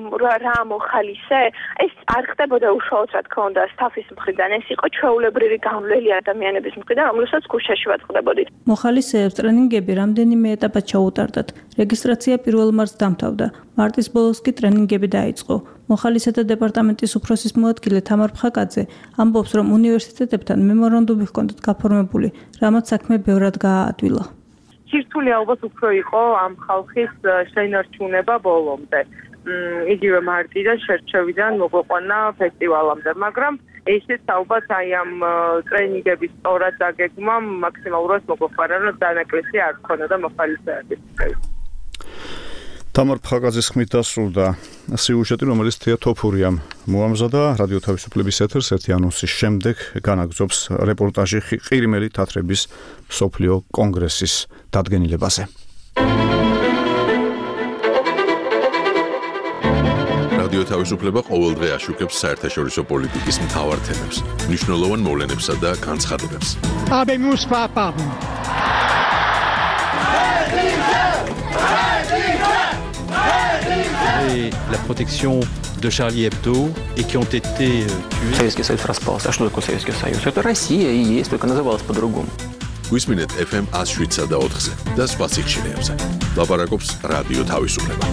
[SPEAKER 3] რა მოხალისე, ეს არ ხდებოდა უშუალოდ რა თქმა უნდა სტაფის მხრიდან, ეს იყო ჩვეულებრივი გამვლელი ადამიანების მხრიდან, რომელსაც ქუჩაში ვაწყდებოდით.
[SPEAKER 2] მოხალისეებს ტრენინგები რამდენიმე ეტაპად ჩაუტარდათ. რეგისტრაცია პირველ მარტს დამთავრდა. მარტის ბოლოს კი ტრენინგები დაიწყო. მოხალისეთა დეპარტამენტის უფროსის მოადგილე თამარ ფხაკაძე ამბობს, რომ უნივერსიტეტებთან მემორანდუმი ჰქონდათ გაფორმებული, რამაც საქმე ბევრად გააადვილა.
[SPEAKER 24] სირთულე ალბათ უფრო იყო ამ ხალხის შენარჩუნება ბოლომდე. იგივე მარტიდან შერჩევიდან მოგვეყვანა ფესტივალამდე, მაგრამ ესეც ალბათ აი ამ ტრენინგების სწორად დაგეგმა მაქსიმალურად მოგვეყვანა, რომ დანაკლისი არ ქონოდა მოხალისეების.
[SPEAKER 5] თამარ ფხაკაძის ხმით დასრულდა სიუჟეტი, რომელიც თეა თოფურიამ მოამზადა რადიო თავისუფლების ეთერს ერთი ანონსის შემდეგ განაგრძობს რეპორტაჟი ყირიმელი თათრების მსოფლიო კონგრესის დადგენილებაზე.
[SPEAKER 1] რადიო თავისუფლება ყოველდღე აშუქებს საერთაშორისო პოლიტიკის მთავარ თემებს, მნიშვნელოვან მოვლენებსა და განცხადებებს.
[SPEAKER 25] Habemus papam.
[SPEAKER 26] Et la protection de Charlie Hebdo et qui ont été tués.
[SPEAKER 27] Советский Союз распался. А что такое Советский Союз? Это Россия и есть, только называлась по-другому.
[SPEAKER 1] გვისმინეთ эф эм one oh seven და ოთხზე და სხვა სიხშირეებზე. ლაპარაკობს რადიო თავისუფლება.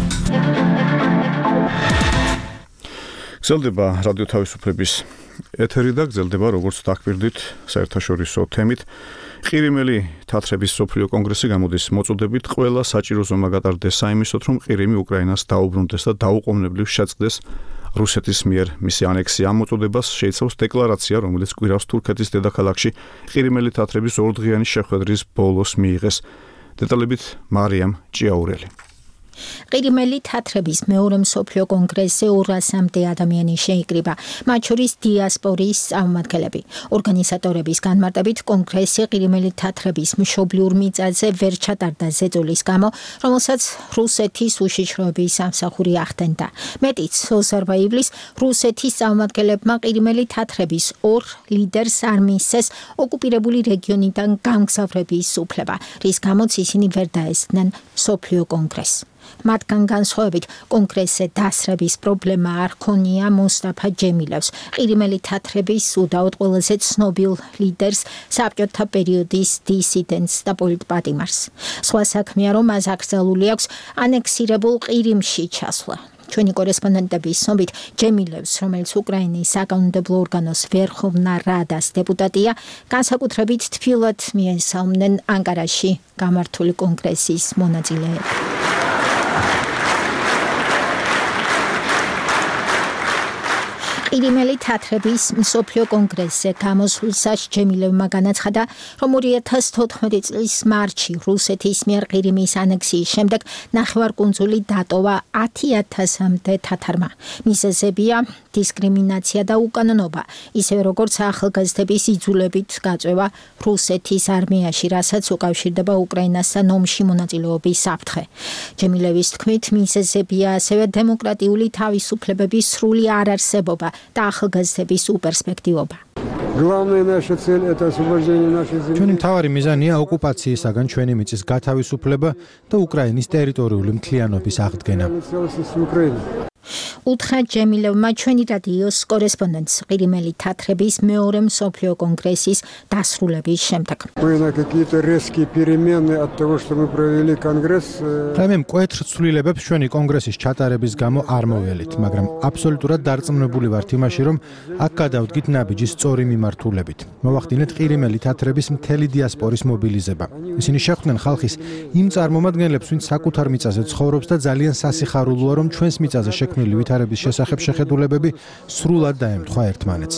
[SPEAKER 5] გრძელდება რადიო თავისუფლების ეთერი და გრძელდება როგორც დაკვირდით საერთაშორისო თემით. ყირიმელი თათრების მსოფლიო კონგრესი გამოდის მოწოდებით ყველა საჭირო ზომა გატარდეს საიმისოდ, რომ ყირიმი უკრაინას დაუბრუნდეს და დაუყოვნებლივ შეწყდეს რუსეთის მიერ მისი ანექსია. ამ მოწოდებას შეიცავს დეკლარაცია, რომელიც კვირავს თურქეთის დედაქალაქში ყირიმელი თათრების ორდღიანი შეხვედრის ბოლოს მიიღეს. დეტალებით მარიამ ჭიაურელი.
[SPEAKER 4] ყირიმელი თათრების მეორე მსოფლიო კონგრესზე ორასამდე ადამიანი შეიკრიბა, მათ შორის დიასპორის წარმომადგენლები. ორგანიზატორების განმარტებით კონგრესი ყირიმელი თათრების მშობლიურ მიწაზე ვერ ჩატარდა ზეწოლის გამო, რომელსაც რუსეთის უშიშროების სამსახური ახდენდა. მეტიც, ოცდაორი ივლის რუსეთის წარმომადგენლებმა ყირიმელი თათრების ორ ლიდერს არ მისცეს ოკუპირებული რეგიონიდან გამგზავრების უფლება, რის გამოც ისინი ვერ დაესწრნენ მსოფლიო კონგრესს. მათგან განსხვავებით კონგრესზე დასრების პრობლემა არ ქონია მუსტაფა ჯემილევს, ყირიმელი თათრების უდაოდ ყველაზე ცნობილ ლიდერს, საბჭოთა პერიოდის დისიდენტს და პოლიტპატიმარს. სხვა საქმეა, რომ მას აკრძალული აქვს ანექსირებულ ყირიმში ჩასვლა. ჩვენი კორესპონდენტების ცნობით, ჯემილევს, რომელიც უკრაინის საკანონმდებლო ორგანოს ვერხოვნა რადას დეპუტატია, განსაკუთრებით თბილად მიესალმნენ ანკარაში გამართული კონგრესის მონაწილეები. ყირიმელი თათრების მსოფლიო კონგრესზე გამოსვლისას ჯემილევმა განაცხადა, რომ ორი ათას თოთხმეტი წლის მარტში რუსეთის მიერ ყირიმის ანექსიის შემდეგ ნახევარკუნძული დატოვა ათი ათასამდე თათარმა. მიზეზებია დისკრიმინაცია და უკანონობა, ისევე როგორც ახალგაზრდების იძულებით გაწევა რუსეთის არმიაში, რასაც უკავშირდება უკრაინასთან ომში მონაწილეობის საფრთხე. ჯემილევის თქმით, მიზეზებია ასევე დემოკრატიული თავისუფლებების სრული არარსებობა და ახალგაზრდების უპერსპექტივობა.
[SPEAKER 6] ჩვენი მთავარი მიზანია ოკუპაციისაგან ჩვენი მიწის გათავისუფლება და უკრაინის ტერიტორიული მთლიანობის აღდგენა.
[SPEAKER 4] უთხრა ჯემილევმა ჩვენი რადიოს კორესპონდენტს ყირიმელი თათრების მეორე მსოფლიო კონგრესის დასრულების შემდეგ.
[SPEAKER 6] რაიმე მკვეთრ ცვლილებებს ჩვენი კონგრესის ჩატარების გამო არ მოველით, მაგრამ აბსოლუტურად დარწმუნებული ვართ იმაში, რომ აქ გადავდგით ნაბიჯის სწორი მიმართულებით. მოვახდინეთ ყირიმელი თათრების მთელი დიასპორის მობილიზება. ისინი შეხვდნენ ხალხის იმ წარმომადგენლებს, ვინც საკუთარ მიწაზე ცხოვრობს და ძალიან სასიხარულოა, რომ ჩვენს მიწაზე შექმნილი ვითარების შესახებ შეხედულებები სრულად დაემთხვა ერთმანეთს.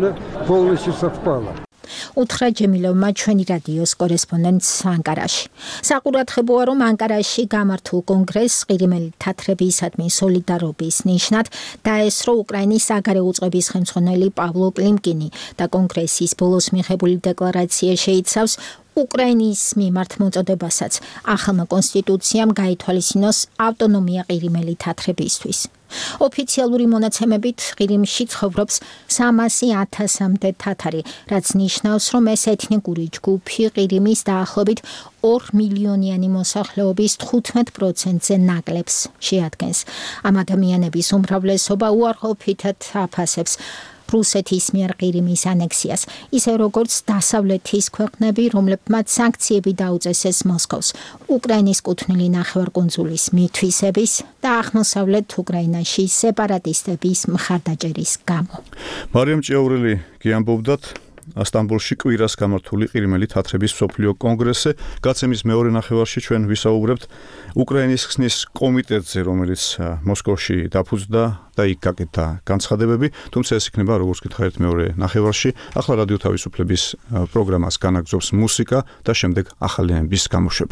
[SPEAKER 4] უთხრა ჯემილევმა ჩვენი რადიოს კორესპონდენტს ანკარაში. საყურადღებოა, რომ ანკარაში გამართულ კონგრესს ყირიმელი თათრებისადმი სოლიდარობის ნიშნად დაესწრო უკრაინის საგარეო უწყების ხელმძღვანელი პავლო კლიმკინი და კონგრესის ბოლოს მიღებული დეკლარაცია შეიცავს უკრაინის მიმართ მოწოდებასაც ახალმა კონსტიტუციამ გაითვალისწინოს ავტონომია ყირიმელი თათრებისთვის. ოფიციალური მონაცემებით ყირიმში ცხოვრობს სამასი ათასამდე თათარი, რაც ნიშნავს, რომ ეს ეთნიკური ჯგუფი ყირიმის დაახლოებით ორ მილიონიანი მოსახლეობის თხუთმეტ პროცენტზე ნაკლებს შეადგენს. ამ ადამიანების უმრავლესობა უარყოფითად აფასებს რუსეთის მიერ ყირიმის ანექსიას, ისე როგორც დასავლეთის ქვეყნები, რომლებმაც სანქციები დაუწესეს მოსკოვს, უკრაინის კუთვნილი ნახევარკუნძულის მითვისების და აღმოსავლეთ უკრაინაში სეპარატისტების მხარდაჭერის გამო.
[SPEAKER 5] მარიამ ჭიაურელი გიამბობდათ სტამბოლში კვირას გამართული ყირიმელი თათრების მსოფლიო კონგრესზე. გაცემის მეორე ნახევარში ჩვენ ვისაუბრებთ უკრაინის ხსნის კომიტეტზე, რომელიც მოსკოვში დაფუძნდა და იქ გაკეთდა განცხადებები, თუმცა ეს იქნება, როგორც გითხარით, მეორე ნახევარში. ახლა რადიო თავისუფლების პროგრამას განაგრძობს მუსიკა და შემდეგ ახალი ამბის გამოშვება.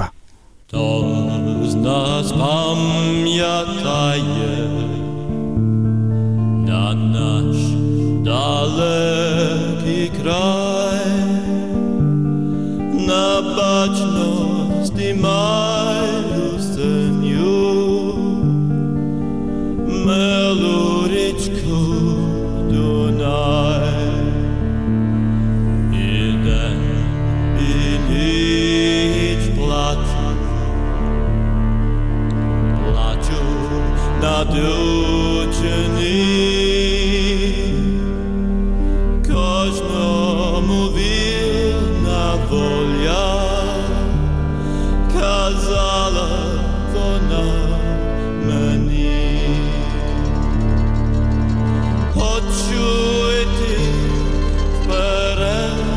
[SPEAKER 7] Daleki kraj, na baczności mają seniu, meluryczku Dunaj. Jeden i nic placu, placiu nad uczeni. Każdemu wierna wolia kazała ona mnie. Почуйте вперед,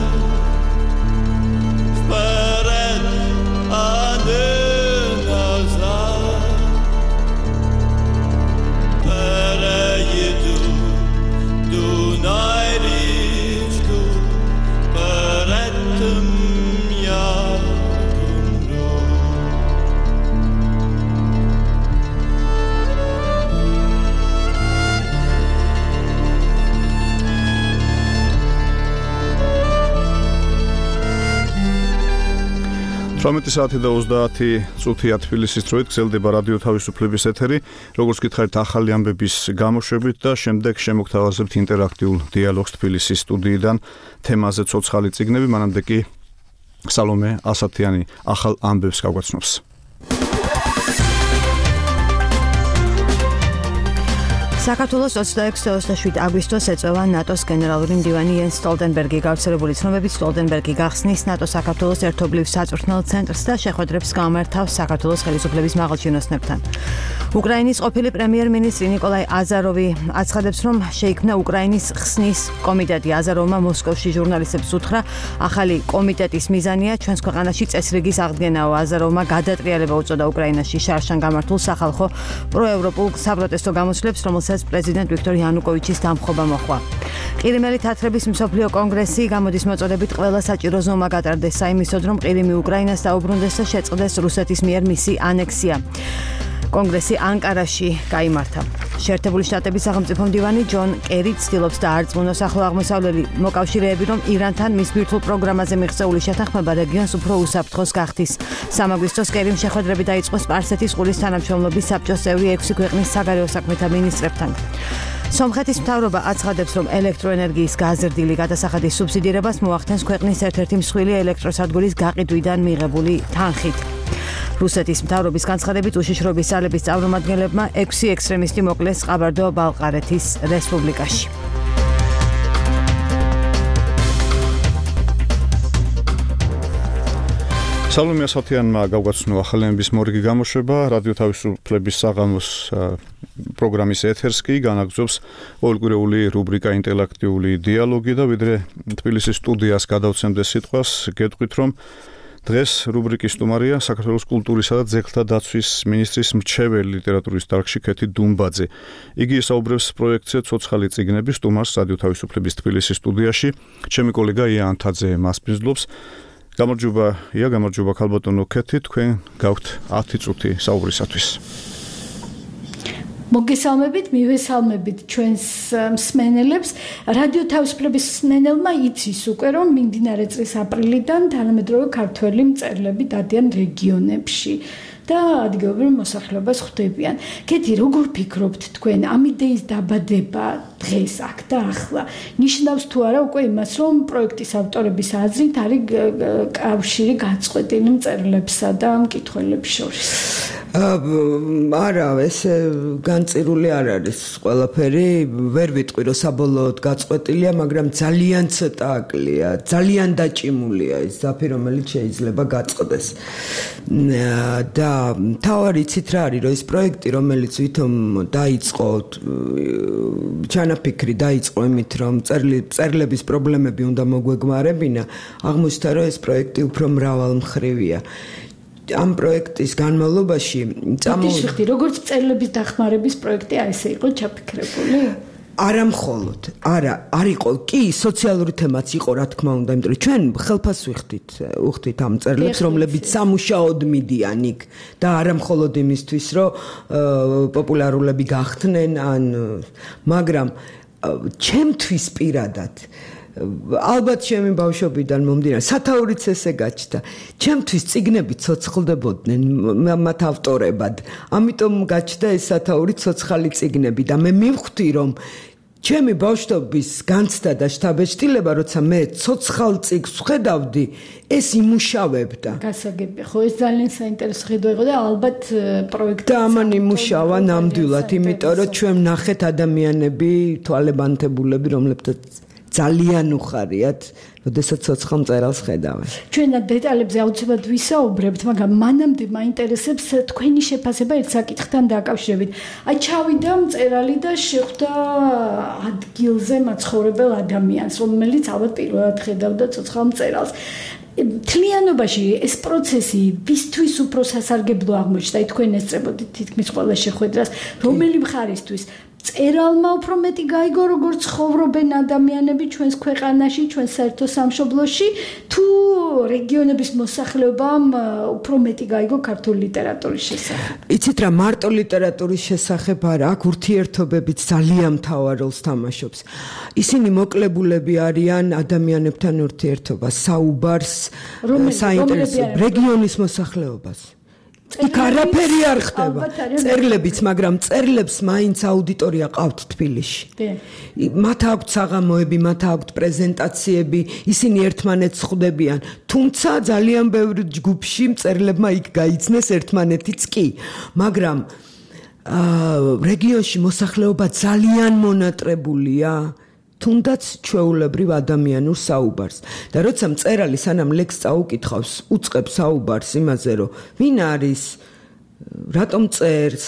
[SPEAKER 7] вперед, а не назад. Переїду Дунай я умру.
[SPEAKER 5] თორმეტი საათი და ოცდაათი წუთია თბილისის დროით გრძელდება რადიო თავისუფლების ეთერი. როგორც გითხარით, ახალი ამბების გამოშვებით და შემდეგ შემოგთავაზებთ ინტერაქტიულ დიალოგს თბილისის სტუდიიდან თემაზე ცოცხალი წიგნები, მანამდე კი სალომე ასათიანი ახალ ამბებს გავგაცნობს.
[SPEAKER 8] საქართველოს ოცდაექვსი და ოცდაშვიდ აგვისტოს ეწევა ნატოს გენერალური მდივანი იენს სტოლტენბერგი. გავრცელებული ცნობებით სტოლტენბერგი გახსნის ნატოს საქართველოს ერთობლივ საწვრთნელ ცენტრს და შეხვედრებს გამართავს საქართველოს ხელისუფლების მაღალჩინოსნებთან. უკრაინის ყოფილი პრემიერ-მინისტრი ნიკოლაი აზაროვი აცხადებს, რომ შეიქმნა უკრაინის ხსნის კომიტეტი. აზაროვმა მოსკოვში ჟურნალისტებს უთხრა, ახალი კომიტეტის მიზანია ჩვენს ქვეყანაში წესრიგის აღდგენაო. აზაროვმა გადატრიალება უწოდა უკრაინაში შარშან გამართულ სახალხო პროევროპულ საპროტესტო გამოსვლებს, რომელსაც პრეზიდენტ ვიქტორ იანუკოვიჩის დამხობა მოჰყვა. ყირიმელი თათრების მსოფლიო კონგრესი გამოდის მოწოდებით ყველა საჭირო ზომა გატარდეს საიმისოდ, რომ ყირიმი უკრაინას დაუბრუნდეს და შეწყდეს რუსეთის მიერ მისი ანექსია. კონგრესი ანკარაში გაიმართა. შეერთებული შტატების სახელმწიფო მდივანი ჯონ კერი ცდილობს დაარწმუნოს ახლო აღმოსავლელი მოკავშირეები, რომ ირანთან მის ბირთვულ პროგრამაზე მიღწეული შეთანხმება რეგიონს უფრო უსაფრთხოს გახდის. სამაგვისტოს კერიმ შეხვედრები დაიწყო სპარსეთის ყურის თანამშრომლობის საბჭოს წევრი ექვსი ქვეყნის საგარეო საქმეთა მინისტრებთან. სომხეთის მთავრობა აცხადებს, რომ ელექტროენერგიის გაზრდილი გადასახადის სუბსიდირებას მოახდენს ქვეყნის ერთ-ერთი მსხვილი ელექტროსადგურის გაყიდვიდან მიღებული თანხით. რუსეთის მთავრობის განცხადებით უშიშროების ძალების წარმომადგენლებმა ექვსი ექსტრემისტი მოკლეს ყაბარდო-ბალყარეთის რესპუბლიკაში.
[SPEAKER 5] სალომე ასათიანმა გავგაცნო ახალი ამბების მორიგი გამოშვება. რადიო თავისუფლების საღამოს პროგრამის ეთერს კი განაგრძობს ყოველკვირეული რუბრიკა ინტერაქტიული დიალოგი და ვიდრე თბილისის სტუდიას გადავცემდეს სიტყვას, გეტყვით, რომ დღეს რუბრიკის სტუმარია საქართველოს კულტურისა და ძეგლთა დაცვის მინისტრის მრჩეველი ლიტერატურის დარგში ქეთი დუმბაძე. იგი ისაუბრებს პროექტზე ცოცხალი წიგნები. სტუმარს რადიო თავისუფლების თბილისის სტუდიაში ჩემი კოლეგა ია ანთაძე მასპინძლობს. გამარჯობა ია, გამარჯობა ქალბატონო ქეთი, თქვენ გაქვთ ათი წუთი საუბრისათვის.
[SPEAKER 9] მოგესალმებით, მივესალმებით ჩვენს მსმენელებს. რადიო თავისუფლების მსმენელმა იცის უკვე, რომ მიმდინარე წლის აპრილიდან თანამედროვე ქართველი მწერლები დადიან რეგიონებში და ადგილობრივ მოსახლეობას ხვდებიან. კეთი, როგორ ფიქრობთ თქვენ ამ იდეის დაბადება დღეს აქ და ახლა? ნიშნავს თუ არა უკვე იმას, რომ პროექტის ავტორების აზრით არის კავშირი გაწყვეტილი მწერლებსა და მკითხველებს შორის?
[SPEAKER 10] არა, ესე განწირული არ არის ყველაფერი, ვერ ვიტყვი რომ საბოლოოდ გაწყვეტილია, მაგრამ ძალიან ცოტა აკლია, ძალიან დაჭიმულია ეს ძაფი, რომელიც შეიძლება გაწყდეს. და თავარი იცით რა არის, რომ ეს პროექტი, რომელიც ვითომ დაიწყო, ჩანაფიქრი დაიწყო იმით, რომ მწერლების პრობლემები უნდა მოგვეგმარებინა, აღმოჩნდა, რომ ეს პროექტი უფრო მრავალმხრივია. ამ პროექტის განმავლობაში
[SPEAKER 9] წამოვიდი, როგორც მწერლების დახმარების პროექტი არ ესე იყო ჩაფიქრებული?
[SPEAKER 10] არა მხოლოდ, არა, არ იყო, კი, სოციალური თემაც იყო, რა თქმა უნდა, იმიტომ რომ ჩვენ ხელფას ვიხდით, უხდით ამ მწერლებს, რომლებიც სამუშაოდ მიდიან იქ და არა მხოლოდ იმისთვის, რომ პოპულარულები გახდნენ, ან მაგრამ ჩემთვის პირადად ალბათ ჩემი ბავშვობიდან მომდინარე სათაურიც ესე გაჩნდა. ჩემთვის წიგნები ცოცხლდებოდნენ მათ ავტორებად. ამიტომ გაჩნდა ეს სათაური ცოცხალი წიგნები და მე მივხვდი რომ ჩემი ბავშვობის განცდა და შთაბეჭდილება, როცა მე ცოცხალ წიგნს ხედავდი, ეს იმუშავებდა.
[SPEAKER 9] გასაგებია, ხო ეს ძალიან საინტერესო ხედვა იყო და ალბათ პროექტი
[SPEAKER 10] და ამან იმუშავა ნამდვილად, იმიტომ რომ ჩვენ ნახეთ ადამიანები, თვალებანთებულები, რომლებთაც ძალიან უხარიათ, როდესაც ცოცხალ მწერალს ხედავენ.
[SPEAKER 9] ჩვენ დეტალებზე აუცილებლად ვისაუბრებთ, მაგრამ მანამდე მაინტერესებს თქვენი შეფასება ერთ საკითხთან დაკავშირებით. აი ჩავიდა მწერალი და შეხვდა ადგილზე მაცხოვრებელ ადამიანს, რომელიც ალბათ პირველად ხედავდა ცოცხალ მწერალს. თლიანობაში ეს პროცესი ვისთვის უფრო სასარგებლო აღმოჩნდა? აი თქვენ ესწრებოდით თითქმის ყველა შეხვედრას, რომელი მხარისთვის? წერალმა უფრო მეტი გაიგო როგორ ცხოვრობენ ადამიანები ჩვენს ქვეყანაში, ჩვენს საერთო სამშობლოში, თუ რეგიონების მოსახლეობამ უფრო მეტი გაიგო ქართული ლიტერატურის შესახებ.
[SPEAKER 10] იცით რა, მარტო ლიტერატურის შესახებ არა, აქ ურთიერთობებიც ძალიან მთავარ როლს თამაშობს. ისინი მოკლებულები არიან ადამიანებთან ურთიერთობას, საუბარს, საინტერესო რეგიონის მოსახლეობას. იქ არაფერი არ ხდება. წერლებიც, მაგრამ წერლებს მაინც აუდიტორია ყავთ თბილისში. მათ აქვთ საღამოები, მათ აქვთ პრეზენტაციები, ისინი ერთმანეთს ხვდებიან. თუმცა ძალიან ბევრი ჯგუფში მწერლებმა იქ გაიცნეს, ერთმანეთიც კი. მაგრამ რეგიონში მოსახლეობა ძალიან მონატრებულია. თუნდაც ჩვეულებრივ ადამიანურ საუბარს. და როცა მწერალი სანამ ლექსს წაუკითხავს, უწყებს საუბარს იმაზე, რომ ვინ არის, რატომ წერს,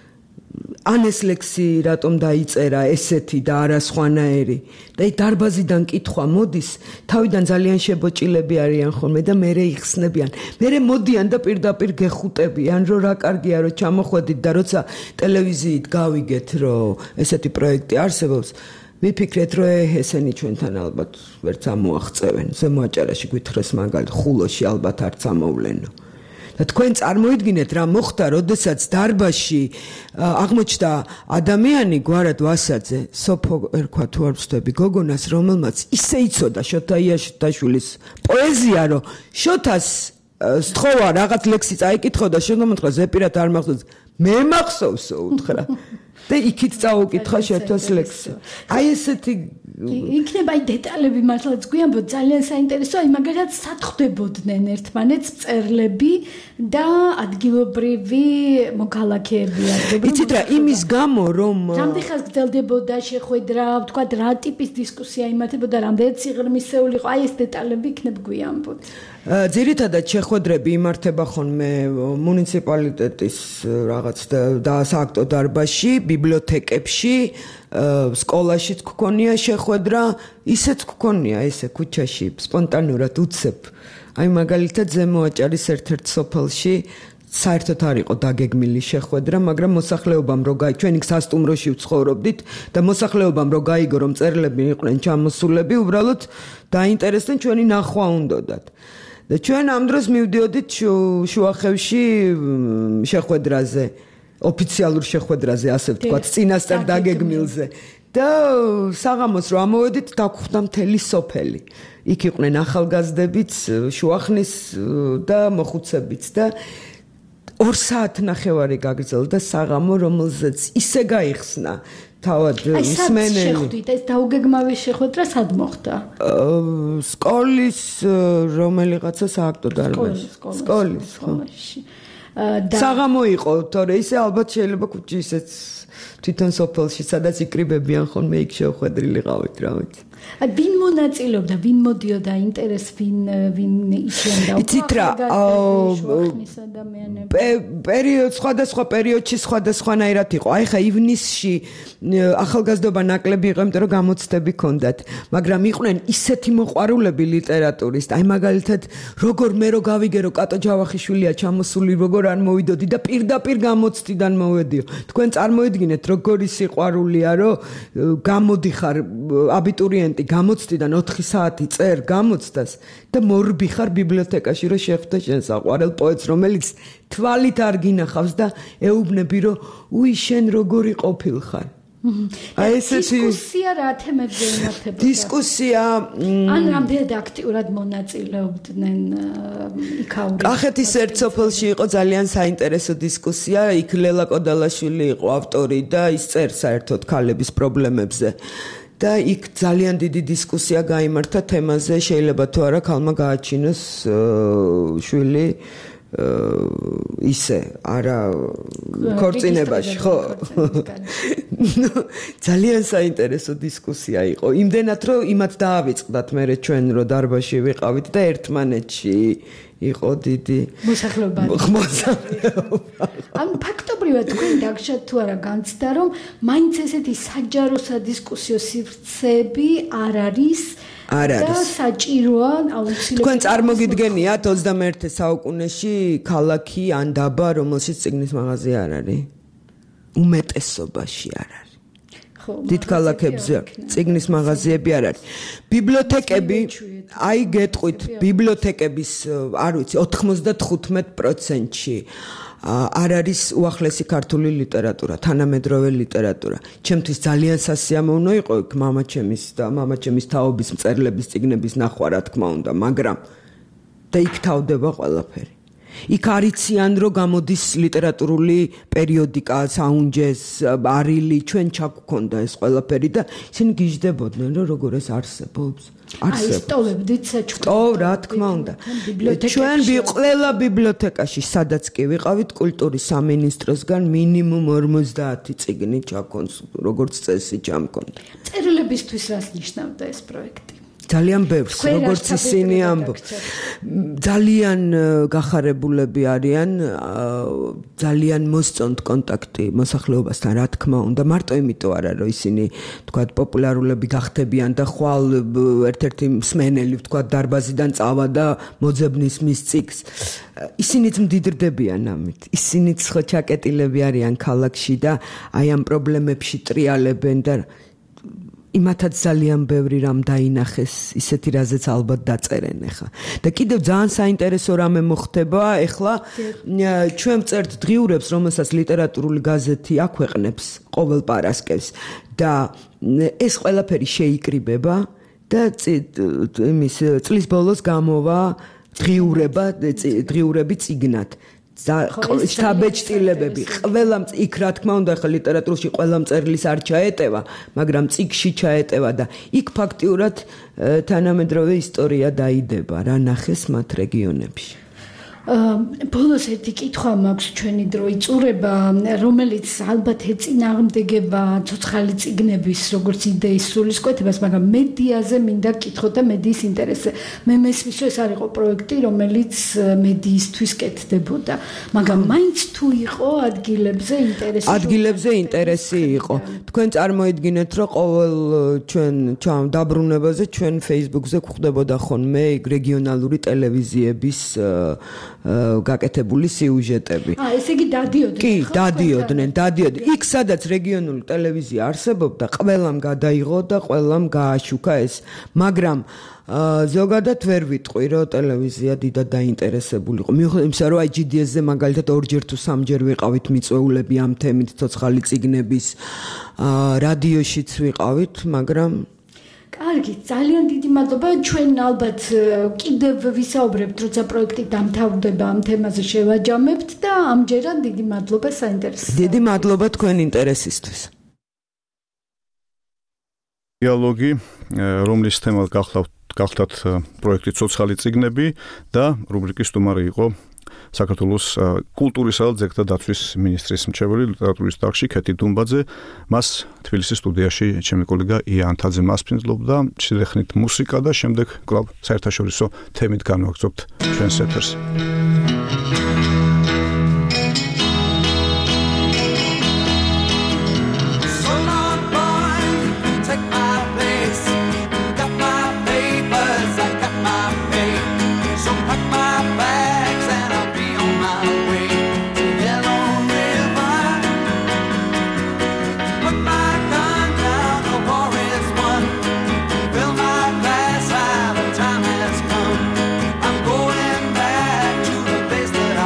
[SPEAKER 10] ან ეს ლექსი რატომ დაიწერა ესეთი და არა სხვანაირი. და დარბაზიდან კითხვა მოდის, თავიდან ძალიან შებოჭილები არიან ხოლმე და მერე იხსნებიან. მერე მოდიან და პირდაპირ გეხუტებიან, რომ რა კარგია, რომ ჩამოხვედით და როცა ტელევიზიით გავიგეთ, რომ ესეთი პროექტი არსებობს, ვიფიქრეთ, რომ ესენი ჩვენთან ალბათ ვერც ამოაღწევენ. ზემო აჭარაში გვითხრეს მაგალითად, ხულოში ალბათ არც ამოვლენო. და თქვენ წარმოიდგინეთ რა მოხდა, როდესაც დარბაზში აღმოჩნდა ადამიანი გვარად ვასაძე, სოფო ერქვა თუ არ ვცდები, გოგონას, რომელმაც ისე იცოდა შოთა იაშიტაშვილის პოეზია, რომ შოთას სთხოვა რაღაც ლექსი წაიკითხო და შოთა მოთხრა ზეპირად არ მახსოვს, მე მახსოვსო უთხრა. და იქით წაუკითხა შეთოს ლექსი. აი ესეთი
[SPEAKER 9] იქნება აი დეტალები მართლაც გვიანბოთ ძალიან საინტერესო, აი მაგალითად სათხდებოდნენ ერთმანეთს მწერლები და ადგილობრივი მოქალაქეები.
[SPEAKER 10] იცით რა, იმის გამო რომ
[SPEAKER 9] რამდენი ხანს გრძელდებოდა შეხვედრა, თქვა რა ტიპის დისკუსია იმართებოდა, რამდენი სიღრმისეული იყო, აი ეს დეტალები იქნებ გვიანბოთ.
[SPEAKER 10] ძირითადად შეხვედრები იმართება ხოლმე მუნიციპალიტეტის რაღაც და სააქტო დარბაზში, ბიბლიოთეკებში, სკოლაშიც გქონია შეხვედრა, ისეც გქონია ესე ქუჩაში, სპონტანურად უცებ. აი მაგალითად ზემო აჭარის ერთ-ერთ სოფელში საერთოდ არ იყო დაგეგმილი შეხვედრა, მაგრამ მოსახლეობამ რო გაიგო, ჩვენ იქ სასტუმროში ვცხოვრობდით და მოსახლეობამ რო გაიგო, რომ მწერლები იყვნენ ჩამოსულები, უბრალოდ დაინტერესდნენ, ჩვენი ნახვა უნდოდათ. და ჩვენ ამ დროს მივდიოდით შუახევში შეხვედრაზე, ოფიციალურ შეხვედრაზე, ასე ვთქვათ, წინასწარ დაგეგმილზე. და საღამოს რო ამოვედით, დაგხვდა მთელი სოფელი. იქ იყვნენ ახალგაზრდებიც, შუახნის და მოხუცებიც და ორ საათ ნახევარი გაგრძელდა საღამო, რომელზეც ისე გაიხსნა თავად ისმენელი.
[SPEAKER 9] აი, შეხვდით, ეს დაუგეგმავი შეხვედრა სად მოხდა?
[SPEAKER 10] სკოლის რომელიღაცა სააქტო დარბაზში. სკოლის, ხო. საღამო იყო, თორე ისე ალბათ შეიძლება ქუჩი ისეც თვითონ სოფელში, სადაც იკრიბებიან ხოლმე იქ შეხვედრილი ყავით რა ვიცი.
[SPEAKER 9] ვინ მონაწილეობდა, ვინ მოდიოდა ინტერეს, ვინ ვინ იცნობდა
[SPEAKER 10] იცით რა, პერიოდ სხვადასხვა პერიოდში სხვადასხვანაირად იყო. აი ხა ივნისში ახალგაზრდობა ნაკლები იყო, იმიტომ რომ გამოცდები ჰქონდათ, მაგრამ იყვნენ ისეთი მოყვარულები ლიტერატურის. აი მაგალითად, როგორ მე რო გავიგე, რომ კატო ჯავახიშვილია ჩამოსული, როგორ არ მოვიდოდი და პირდაპირ გამოცდიდან მოვედიო. თქვენ წარმოიდგინეთ, როგორი სიყვარულია, რომ გამოდიხარ აბიტურიენტი გამოცდიდან ოთხი საათი წერ გამოცდას და მორბი ხარ ბიბლიოთეკაში რომ შეხვდე შენ საყვარელ პოეტს, რომელიც თვალით არ გინახავს და ეუბნები რომ უი შენ როგორი ყოფილხარ.
[SPEAKER 9] აი ესეთი დისკუსია რა თემებზე იმართებოდა?
[SPEAKER 10] დისკუსია
[SPEAKER 9] ან რამდენად აქტიურად მონაწილეობდნენ იქაური?
[SPEAKER 10] კახეთის ერთ სოფელში იყო ძალიან საინტერესო დისკუსია, იქ ლელა კოდალაშვილი იყო ავტორი და ის წერს საერთოდ ქალების პრობლემებზე. და იქ ძალიან დიდი დისკუსია გაიმართა თემაზე, შეიძლება თუ არა ქალმა გააჩინოს შვილი ისე, არა ქორწინებაში, ხო? ძალიან საინტერესო დისკუსია იყო. იმდენად რომ იმათ დაავიწყდათ მერე ჩვენ რო დარბაზში ვიყავით და ერთმანეთში იყო დიდი
[SPEAKER 9] მოსახლეობა.
[SPEAKER 10] მოსახლეობა.
[SPEAKER 9] ამ ფაქტობრივად თქვენ დაგშათ თუ არა განცდა რომ მაინც ესეთი საჯარო სადისკუსიო სივრცეები არ არის
[SPEAKER 10] არ არის.
[SPEAKER 9] და საჭიროა აუცილებლად.
[SPEAKER 10] თქვენ წარმოგიდგენიათ ოცდამეერთე საუკუნეში ქალაქი ან დაბა, რომელშიც წიგნის მაღაზია არ არის? უმეტესობაში არ არის. დიდ ქალაქებზე წიგნის მაღაზიები არ არის. ბიბლიოთეკები, აი გეტყვით, ბიბლიოთეკების, არ ვიცი, ოთხმოცდათხუთმეტ პროცენტში არ არის უახლესი ქართული ლიტერატურა, თანამედროვე ლიტერატურა. ჩემთვის ძალიან სასიამოვნო იყო იქ მამაჩემის და მამაჩემის თაობის მწერლების წიგნების ნახვა, რა თქმა უნდა, მაგრამ და იქ თავდება ყველაფერი. იქ არიციან რომ გამოდის ლიტერატურული პერიოდიკა, საუნჯეს, არილი, ჩვენ ჩაგქონდა ეს ყველაფერი და ისინი გიждდებოდნენ რომ როგორ ეს არსებობს.
[SPEAKER 9] აი სტოვებდით საჩუქრად.
[SPEAKER 10] სტოვ, რა თქმა უნდა. ჩვენ ყველა ბიბლიოთეკაში, სადაც კი ვიყავით, კულტურის სამინისტროსგან მინიმუმ ორმოცდაათი წიგნი ჩაქონს, როგორც წესი ჩამქონდა.
[SPEAKER 9] წერილებისთვის რას ნიშნავდა ეს პროექტი?
[SPEAKER 10] ძალიან ბევრს, როგორც ისინი ამბობ. ძალიან გახარებულები არიან, ძალიან მოსწონთ კონტაქტი მოსახლეობასთან, რა თქმა უნდა, მარტო იმიტომ არა, რომ ისინი, თქვათ, პოპულარულები გახდებიან და ხვალ ერთ-ერთი მსმენელი, თქვათ, დარბაზიდან წავა და მოძებნის მის წიგნს. ისინიც მდიდრდებიან ამით. ისინიც ხო ჩაკეტილები არიან ქალაქში და აი ამ პრობლემებში ტრიალებენ და იმათაც ძალიან ბევრი რამ დაინახეს, ისეთი რაზეც ალბათ დაწერენ ახლა. და კიდევ ძალიან საინტერესო რამე მოხდება, ახლა ჩვენ ვწერთ დღიურებს, რომელსაც ლიტერატურული გაზეთი აქვეყნებს ყოველ პარასკევს და ეს ყველაფერი შეიკრიბება და იმის წლის ბოლოს გამოვა დღიურება, დღიურები წიგნად. შტაბეჭდილებები ყველა იქ რა თქმა უნდა ახლა ლიტერატურაში ყველა მწერლის არ ჩაეტევა, მაგრამ წიგნში ჩაეტევა და იქ ფაქტიურად თანამედროვე ისტორია დაიდება, რა ნახეს მათ რეგიონებში.
[SPEAKER 9] ბოლოს ერთი კითხვა მაქვს ჩვენი დრო იწურება, რომელიც ალბათ ეწინააღმდეგება ცოცხალი წიგნების როგორც იდეის სულისკვეთებას, მაგრამ მედიაზე მინდა გკითხოთ და მედიის ინტერესზე. მე მესმის რომ ეს არ იყო პროექტი, რომელიც მედიისთვის კეთდებოდა, მაგრამ მაინც თუ იყო ადგილებზე ინტერესი.
[SPEAKER 10] ადგილებზე ინტერესი იყო. თქვენ წარმოიდგინეთ, რომ ყოველ ჩვენ დაბრუნებაზე ჩვენ Facebook-ზე გვხვდებოდა ხოლმე რეგიონალური ტელევიზიების გაკეთებული სიუჟეტები.
[SPEAKER 9] აა, ესე იგი დადიოდნენ.
[SPEAKER 10] კი, დადიოდნენ, დადიოდნენ. იქ სადაც რეგიონული ტელევიზია არსებობდა, ყველამ გადაიღო და ყველამ გააშუქა ეს. მაგრამ ზოგადად ვერ ვიტყვი, რომ ტელევიზია დიდად დაინტერესებული იყო. მიუხედავად იმისა, რომ აი ჯი დი ეს-ზე მაგალითად ორჯერ თუ სამჯერ ვიყავით მიწვეულები ამ თემით, ცოცხალი წიგნების, რადიოშიც ვიყავით, მაგრამ
[SPEAKER 9] კარგი, ძალიან დიდი მადლობა. ჩვენ ალბათ კიდევ ვისაუბრებთ, როცა პროექტი დამთავრდება, ამ თემაზე შევაჯამებთ და ამჯერად დიდი მადლობა საინტერესო.
[SPEAKER 10] დიდი მადლობა თქვენ ინტერესისთვის.
[SPEAKER 5] დიალოგი, რომლის თემა გახლავთ პროექტი ცოცხალი წიგნები და რუბრიკის სტუმარი იყო საქართველოს კულტურისა და ძეგლთა დაცვის მინისტრის მრჩეველი ლიტერატურის დარგში ქეთი დუმბაძე. მას თბილისის სტუდიაში ჩემი კოლეგა ია ანთაძე მასპინძლობდა. შედეხნით მუსიკა და შემდეგ კვლავ საერთაშორისო თემით განვაგრძობთ ჩვენს ეთერს.
[SPEAKER 11] Time has come. I'm going back to the place that I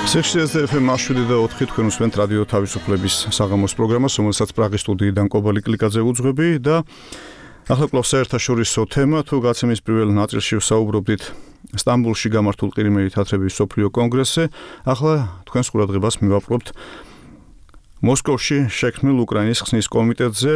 [SPEAKER 5] სიხშირეზე ეფ ემ შვიდი და ოთხი თქვენ უსმენთ რადიო თავისუფლების საღამოს პროგრამას, რომელსაც პრაღის სტუდიიდან კობალი კლიკაძე უძღვები და ახლა კვლავ საერთაშორისო თემა, თუ გაცემის პირველ ნაწილში ვსაუბრობდით სტამბოლში გამართულ ყირიმელი თათრების მსოფლიო კონგრესზე, ახლა თქვენს ყურადღებას მივაპყრობთ მოსკოვში შექმნილ უკრაინის ხსნის კომიტეტზე,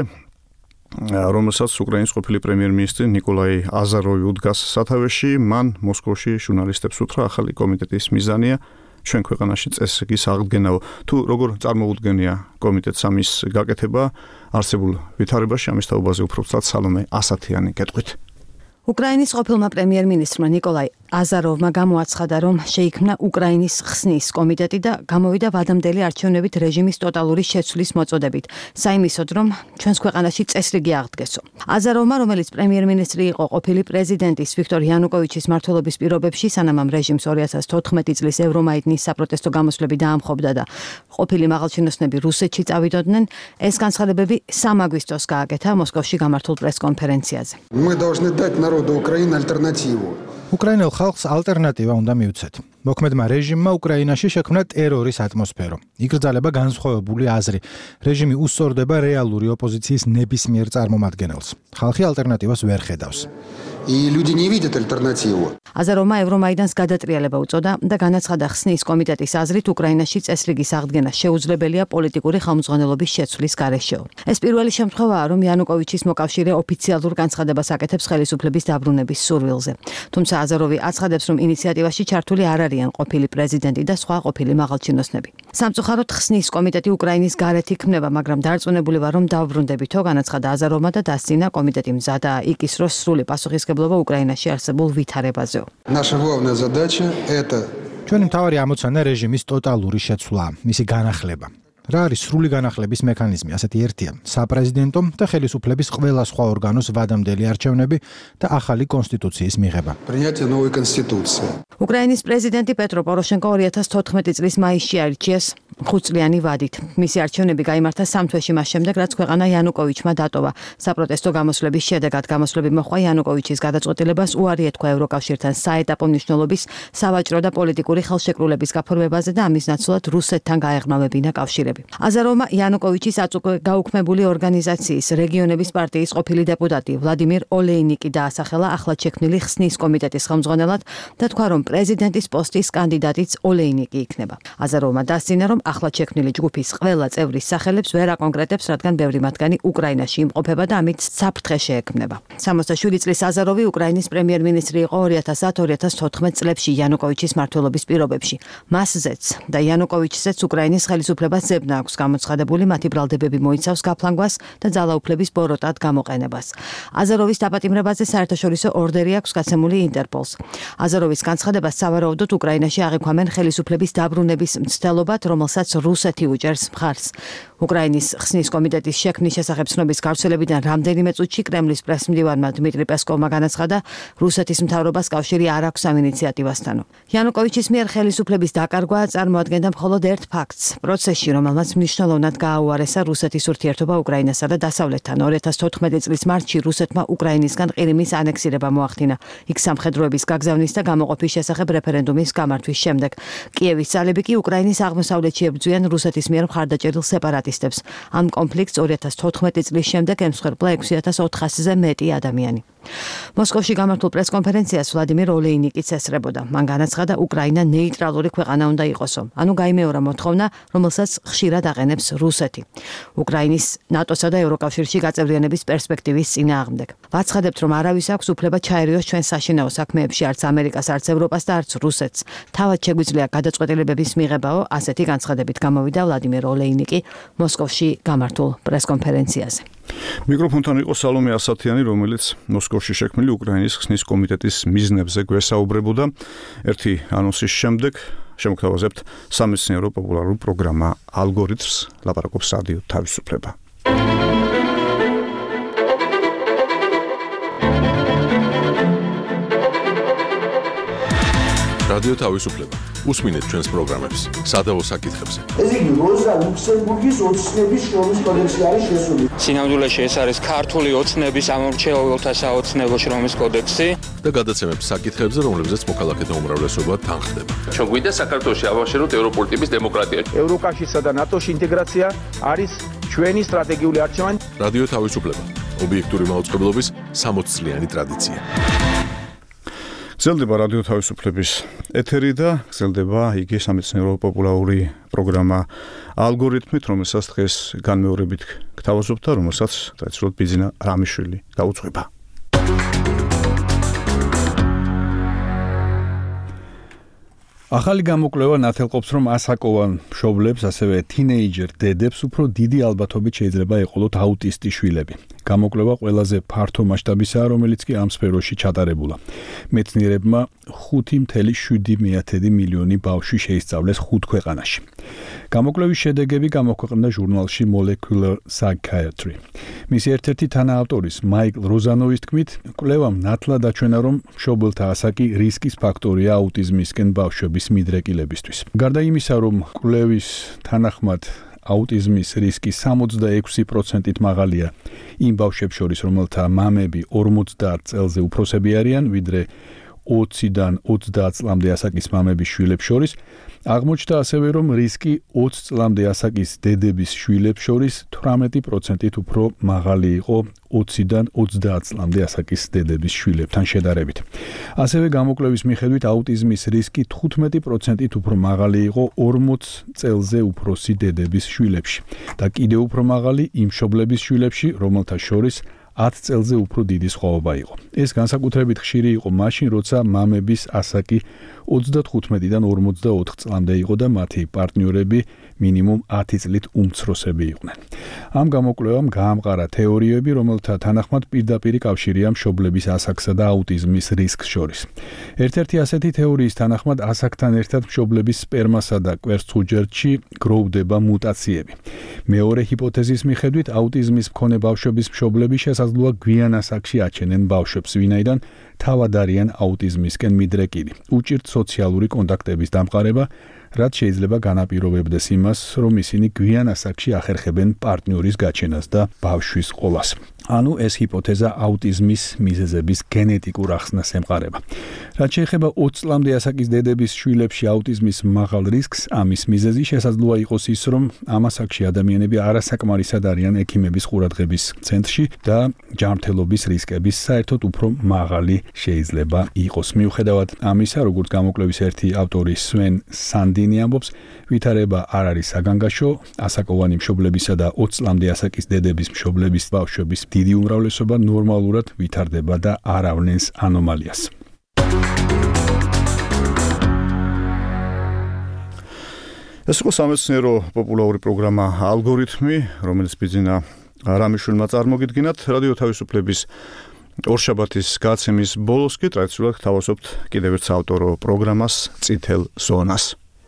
[SPEAKER 5] რომელსაც უკრაინის ყოფილი პრემიერ-მინისტრი ნიკოლაი აზაროვი უდგას სათავეში. მან მოსკოვში ჟურნალისტებს უთხრა, ახალი კომიტეტის მიზანია ჩვენ ქვეყანაში წესრიგის აღდგენაო. თუ როგორ წარმოუდგენია კომიტეტს ამის გაკეთება, არსებულ ვითარებაში ამის თაობაზე უფრო ვცად სალომე ასათიანი გეტყვით.
[SPEAKER 8] უკრაინის ყოფილმა პრემიერ-მინისტრმა ნიკოლაი აზაროვმა გამოაცხადა, რომ შეიქმნა უკრაინის ხსნის კომიტეტი და გამოვიდა ვადამდელი არჩევნებით რეჟიმის ტოტალური შეცვლის მოწოდებით, საიმისოდ, რომ ჩვენს ქვეყანაში წესრიგი აღდგესო. აზაროვმა, რომელიც პრემიერ-მინისტრი იყო ყოფილი პრეზიდენტის ვიქტორ იანუკოვიჩის მმართველობის პირობებში, სანამ ამ რეჟიმს ორი ათას თოთხმეტი წლის ევრომაიდნის საპროტესტო გამოსვლები დაამხობდა და ყოფილი მაღალჩინოსნები რუსეთში წავიდოდნენ, ეს განცხადებები სამ აგვისტოს გააკეთა მოსკოვში გამართულ პრესკონფერენციაზე.
[SPEAKER 11] Мы должны дать народу Украины альтернативу.
[SPEAKER 6] უკრაინელ ხალხს ალტერნატივა უნდა მივცეთ. მოქმედმა რეჟიმმა უკრაინაში შექმნა ტერორის ატმოსფერო. იკრძალება განსხვავებული აზრი. რეჟიმი უსწორდება რეალური ოპოზიციის ნებისმიერ წარმომადგენელს. ხალხი ალტერნატივას ვერ ხედავს.
[SPEAKER 11] И люди не видят альтернативу.
[SPEAKER 8] აზაროვმა ევრომაიდანს გადატრიალება უწოდა და განაცხადა ხსნის კომიტეტის აზრით უკრაინაში წესრიგის აღდგენა შეუძლებელია პოლიტიკური ხელმძღვანელობის შეცვლის გარეშეო. ეს პირველი შემთხვევაა, რომ იანუკოვიჩის მოკავშირე ოფიციალურ განცხადებას აკეთებს ხელისუფლების დაბრუნების სურვილზე. თუმცა აზაროვი აცხადებს, რომ ინიციატივაში ჩართული არ არიან ყოფილი პრეზიდენტი და სხვა ყოფილი მაღალჩინოსნები. სამწუხაროდ ხსნის კომიტეტი უკრაინის გარეთ იქმნება, მაგრამ დარწმუნებული ვარ, რომ დავბრუნდებითო, განაცხადა აზაროვმა და დასცინა კომიტეტი მზადაა იკისროს სრული პასუხისმგებლობა უკრაინაში არსებულ ვითარებაზეო.
[SPEAKER 11] Наша главная задача это
[SPEAKER 6] ჩვენი მთავარი ამოცანა რეჟიმის ტოტალური შეცვლა, მისი განახლება. რა არის სრული განახლების მექანიზმი? ასეთი ერთია: საპრეზიდენტო და ხელისუფლების ყველა სხვა ორგანოს ვადამდელი არჩევნები და ახალი კონსტიტუციის მიღება.
[SPEAKER 11] принятие новой конституции.
[SPEAKER 8] უკრაინის პრეზიდენტი პეტრო პოროშენკო ორი ათას თოთხმეტი წლის მაისში აირჩიეს ხუთწლიანი ვადით. მისი არჩევნები გაიმართა სამ თვეში მას შემდეგ, რაც ქვეყანა იანუკოვიჩმა დატოვა. საპროტესტო გამოსვლების შედეგად გამოსვლები მოჰყვა იანუკოვიჩის გადაწყვეტილებას უარი ეთქვა ევროკავშირთან საეტაპო მნიშვნელობის სავაჭრო და პოლიტიკური ხელშეკრულების გაფორმებაზე და ამის ნაცვლად რუსეთთან გაეღმავებინა კავშირები. აზაროვმა იანუკოვიჩის აწუხე გაუქმებული ორგანიზაციის რეგიონების პარტიის ყოფილი დეპუტატი ვლადიმირ ოლეინიკი დაასახელა ახლად შექმნილი ხსნის კომიტეტის ხელმძღვანელად და თქვა, რომ პრეზიდენტის პოსტის კანდიდატიც ოლეინიკი იქნება. აზაროვმა დასცინა, რომ ახლად შექმნილი ჯგუფის ყველა წევრის სახელებს ვერ აკონკრეტებს, რადგან ბევრი მათგანი უკრაინაში იმყოფება და ამით საფრთხე შეექმნება. სამოცდაშვიდი წლის აზაროვი უკრაინის პრემიერ-მინისტრი იყო ორი ათას ათ ორი ათას თოთხმეტ წლებში იანუკოვიჩის მმართველობის პირობებში. მასზეც და იანუკოვიჩზეც უკრაინის ხელისუფლებას ზებნა აქვს გამოცხადებული, მათი ბრალდებები მოიცავს გაფლანგვას და ძალაუფლების ბოროტად გამოყენებას. აზაროვის დაპატიმრებაზე საერთაშორისო ორდერი აქვს გაცემული ინტერპოლს. აზაროვის განცხადებას სავარაუდოდ უკრაინაში აღიქვამენ ხელისუფლების დაბრუნების მცდელობად, რომელსაც რუსეთი უჭერს მხარს. უკრაინის ხსნის კომიტეტის შექმნის შესახებ ცნობის გავრცელებიდან რამდენიმე წუთში კრემლის პრესმდივანმა დმიტრი პესკოვმა განაცხადა, რუსეთის მთავრობას კავშირი არ აქვს ამ ინიციატივასთანო. იანუკოვიჩის მიერ ხელისუფლების დაკარგვა წარმოადგენდა მხოლოდ ერთ ფაქტს პროცესში, რომელმაც მნიშვნელოვნად გააუარესა რუსეთის ურთიერთობა უკრაინასა და დასავლეთთან. ორი ათას თოთხმეტი წლის მარტში რუსეთმა უკრაინისგან ყირიმის ანექსირება მოახდინა. იქ სამხედროების გაგზავნის და გამოყოფის შესახებ რეფერენდუმის გამართვის შემდეგ. კიევის ძალები კი უკრაინის აღმოსავლეთში ებრძვიან რუსეთის მიერ მხარდაჭერილ სეპარატისტებს. ამ კონფლიქტს ორი ათას თოთხმეტი წლის შემდეგ ემსხვერპლა ექვსი ათას ოთხასზე მეტი ადამიანი. მოსკოვში გამართულ პრესკონფერენციას ვლადიმირ ოლეინიკიც ესწრებოდა. მან განაცხადა, უკრაინა ნეიტრალური ქვეყანა უნდა იყოსო. ანუ გაიმეორა მოთხოვნა, რომელსაც ხშირად აყენებს რუსეთი. უკრაინის ნატოსა და ევროკავშირში გაწევრიანების პერსპექტივის წინააღმდეგ. ვაცხადებთ, რომ არავის აქვს უფლება ჩაერიოს ჩვენ საშინაო საქმეებში, არც ამერიკას, არც ევროპას და არც რუსეთს. თავად შეგვიძლია გადაწყვეტილებების მიღებაო, ასეთი განცხადებით გამოვიდა ვლადიმირ ოლეინიკი მოსკოვში გამართულ პრესკონფერენციაზე.
[SPEAKER 5] მიკროფონთან იყო სალომე ასათიანი, რომელიც მოსკოვში შექმნილი უკრაინის ხსნის კომიტეტის მიზნებზე გვესაუბრებოდა. ერთი ანონსის შემდეგ შემოგთავაზებთ სამეცნიერო პოპულარულ პროგრამა ალგორითმს, ლაპარაკობს რადიო თავისუფლება.
[SPEAKER 1] რადიო თავისუფლება. უსმინეთ ჩვენს პროგრამებს სადავო საკითხებზე.
[SPEAKER 12] ეს იგი როზა ლუქსემბურგის ოცნების შრომის კოდექსი არის შესული.
[SPEAKER 13] სინამდვილეში ეს არის ქართული ოცნების ამორჩეულთა საოცნებო შრომის კოდექსი
[SPEAKER 1] და გადაცემებს საკითხებზე, რომლებზეც მოქალაქეთა უმრავლესობა თანხდება.
[SPEAKER 27] ჩვენ გვინდა საქართველოში ავაშენოთ ევროპული ტიპის დემოკრატია.
[SPEAKER 14] ევროკავშირსა და ნატოში ინტეგრაცია არის ჩვენი სტრატეგიული არჩევანი.
[SPEAKER 1] რადიო თავისუფლება. ობიექტური მაუწყებლობის სამოც წლიანი ტრადიცია.
[SPEAKER 5] გრძელდება რადიო თავისუფლების ეთერი და გრძელდება იგი სამეცნიერო პოპულარული პროგრამა ალგორითმით, რომელსაც დღეს განმეორებით გთავაზობთ და რომელსაც ტრადიციულად ბიძინა რამიშვილი გაუძღვება. ახალი გამოკვლევა ნათელყოფს, რომ ასაკოვან მშობლებს, ასევე თინეიჯერ დედებს უფრო დიდი ალბათობით შეიძლება ეყოლოთ აუტისტი შვილები. გამოკვლევა ყველაზე ფართო მასშტაბისაა, რომელიც კი ამ სფეროში ჩატარებულა. მეცნიერებმა ხუთი წუთი შვიდი მილიონი ბავშვი შეისწავლეს ხუთ ქვეყანაში. გამოკვლევის შედეგები გამოქვეყნდა ჟურნალში Molecular Psychiatry. მისი ერთ-ერთი თანაავტორის მაიკლ როზანოვის თქმით, კვლევამ ნათლად აჩვენა, რომ მშობელთა ასაკი რისკის ფაქტორია აუტიზმისკენ ბავშვების მიდრეკილებისთვის. გარდა იმისა, რომ კვლევის თანახმად აუტიზმის რისკი სამოცდაექვსი პროცენტით მაღალია იმ ბავშვებს შორის, რომელთა მამები ორმოცდაათ წელზე უფროსები არიან, ვიდრე ოციდან ოცდაათ წლამდე ასაკის მამების შვილებს შორის, აღმოჩნდა ასევე, რომ რისკი ოცი წლამდე ასაკის დედების შვილებს შორის თვრამეტი პროცენტით უფრო მაღალი იყო ოციდან ოცდაათ წლამდე ასაკის დედების შვილებთან შედარებით. ასევე გამოკვლევის მიხედვით აუტიზმის რისკი თხუთმეტი პროცენტით უფრო მაღალი იყო ორმოც წელზე უფროსი დედების შვილებში და კიდევ უფრო მაღალი იმ მშობლების შვილებში, რომელთა შორის ათ წელზე უფრო დიდი სხვაობა იყო. ეს განსაკუთრებით ხშირი იყო მაშინ, როცა მამების ასაკი ოცდათხუთმეტიდან ორმოცდაოთხ წლამდე იყო და მათი პარტნიორები მინიმუმ ათი წლით უმცროსები იყვნენ. ამ გამოკვლევამ გაამყარა თეორიები, რომელთა თანახმად პირდაპირი კავშირია მშობლების ასაკსა და აუტიზმის რისკს შორის. ერთ-ერთი ასეთი თეორიის თანახმად ასაკთან ერთად მშობლების სპერმასა და კვერცხუჯერდში გროვდება მუტაციები. მეორე ჰიპოთეზის მიხედვით აუტიზმის მქონე ბავშვების მშობლები შესაძლოა გვიან ასაკში აჩენენ ბავშვებს, ვინაიდან თავად არიან აუტიზმისკენ მიდრეკილი. უჭირთ სოციალური კონტაქტების დამყარება, რაც შეიძლება განაპირობებდეს იმას, რომ ისინი გვიან ასაკში ახერხებენ პარტნიორის გაჩენას და ბავშვის ყოლას. ანუ ეს ჰიპოთეზა აუტიზმის მიზეზების გენეტიკურ ახსნას ემყარება. რაც შეეხება ოცი წლამდე ასაკის დედების შვილებში აუტიზმის მაღალ რისკს, ამის მიზეზი შესაძლოა იყოს ის, რომ ამ ასაკში ადამიანები არასაკმარისად არიან ექიმების ყურადღების ცენტრში და ჯანმრთელობის რისკების საერთოდ უფრო მაღალი შეიძლება იყოს. მიუხედავად ამისა, როგორც გამოკვლევის ერთი ავტორი სვენ სანდინი ამბობს, ვითარება არ არის საგანგაშო, ასაკოვანი მშობლებისა და ოცი წლამდე ასაკის დედების მშობლების ბავშვების დიდი უმრავლესობა ნორმალურად ვითარდება და არ ავნენს ანომალიას. ეს იყო სამეცნიერო პოპულარული პროგრამა ალგორითმი, რომელიც ბიძინა რამიშვილმა წარმოგიდგინათ. რადიო თავისუფლების ორშაბათის გაცემის ბოლოს კი ტრადიციულად გთავაზობთ კიდევ ერთ საავტორო პროგრამას წითელ ზონას.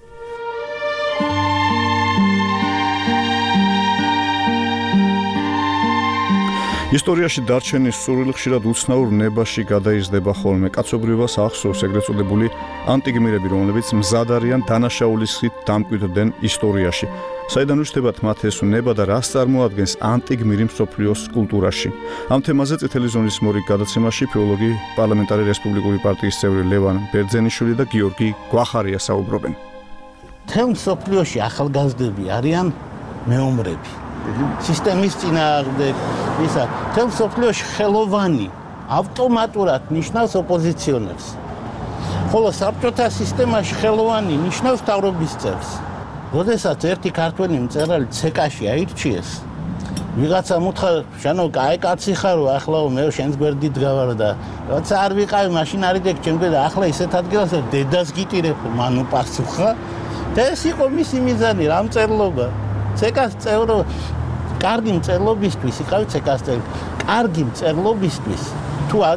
[SPEAKER 5] ისტორიაში დარჩენის სურვილი ხშირად უცნაურ ნებაში გადაიზრდება ხოლმე. კაცობრიობას ახსოვს ეგრეთ წოდებული ანტიგმირები, რომლებიც მზად არიან დანაშაულის ხით დამკვიდრდნენ ისტორიაში. საიდან უჩნდებათ მათ ეს ნება და რას წარმოადგენს ანტიგმირი მსოფლიოს კულტურაში. ამ თემაზე წითელი ზონის მორიგ გადაცემაში ფილოლოგი, პარლამენტარი რესპუბლიკური პარტიის წევრი ლევან ბერძენიშვილი და გიორგი გვახარია საუბრობენ.
[SPEAKER 16] თემ მსოფლიოში ახალგაზრდები არიან მეომრები. სისტემის წინააღმდეგ ისა თემ მსოფლიოში ხელოვანი ავტომატურად ნიშნავს ოპოზიციონერს. ხოლო საბჭოთა სისტემაში ხელოვანი ნიშნავს მთავრობის წევრს. როდესაც ერთი ქართველი მწერალი ცეკაში აირჩიეს, ვიღაცა მუთხა, შანო, კაი კაცი ხარო, ახლაო მე შენს გვერდით გავარ და როცა არ ვიყავი, მაშინ არ იდექ ჩემზე და ახლა ისეთ ადგილას დედას გიტირებ, მანუ პასუხა. და ეს იყო მისი მიზანი, რა მწერლობა. ცეკას წევრო, კარგი მწერლობისთვის, იყავი ცეკას წევრი. კარგი მწერლობისთვის, თუ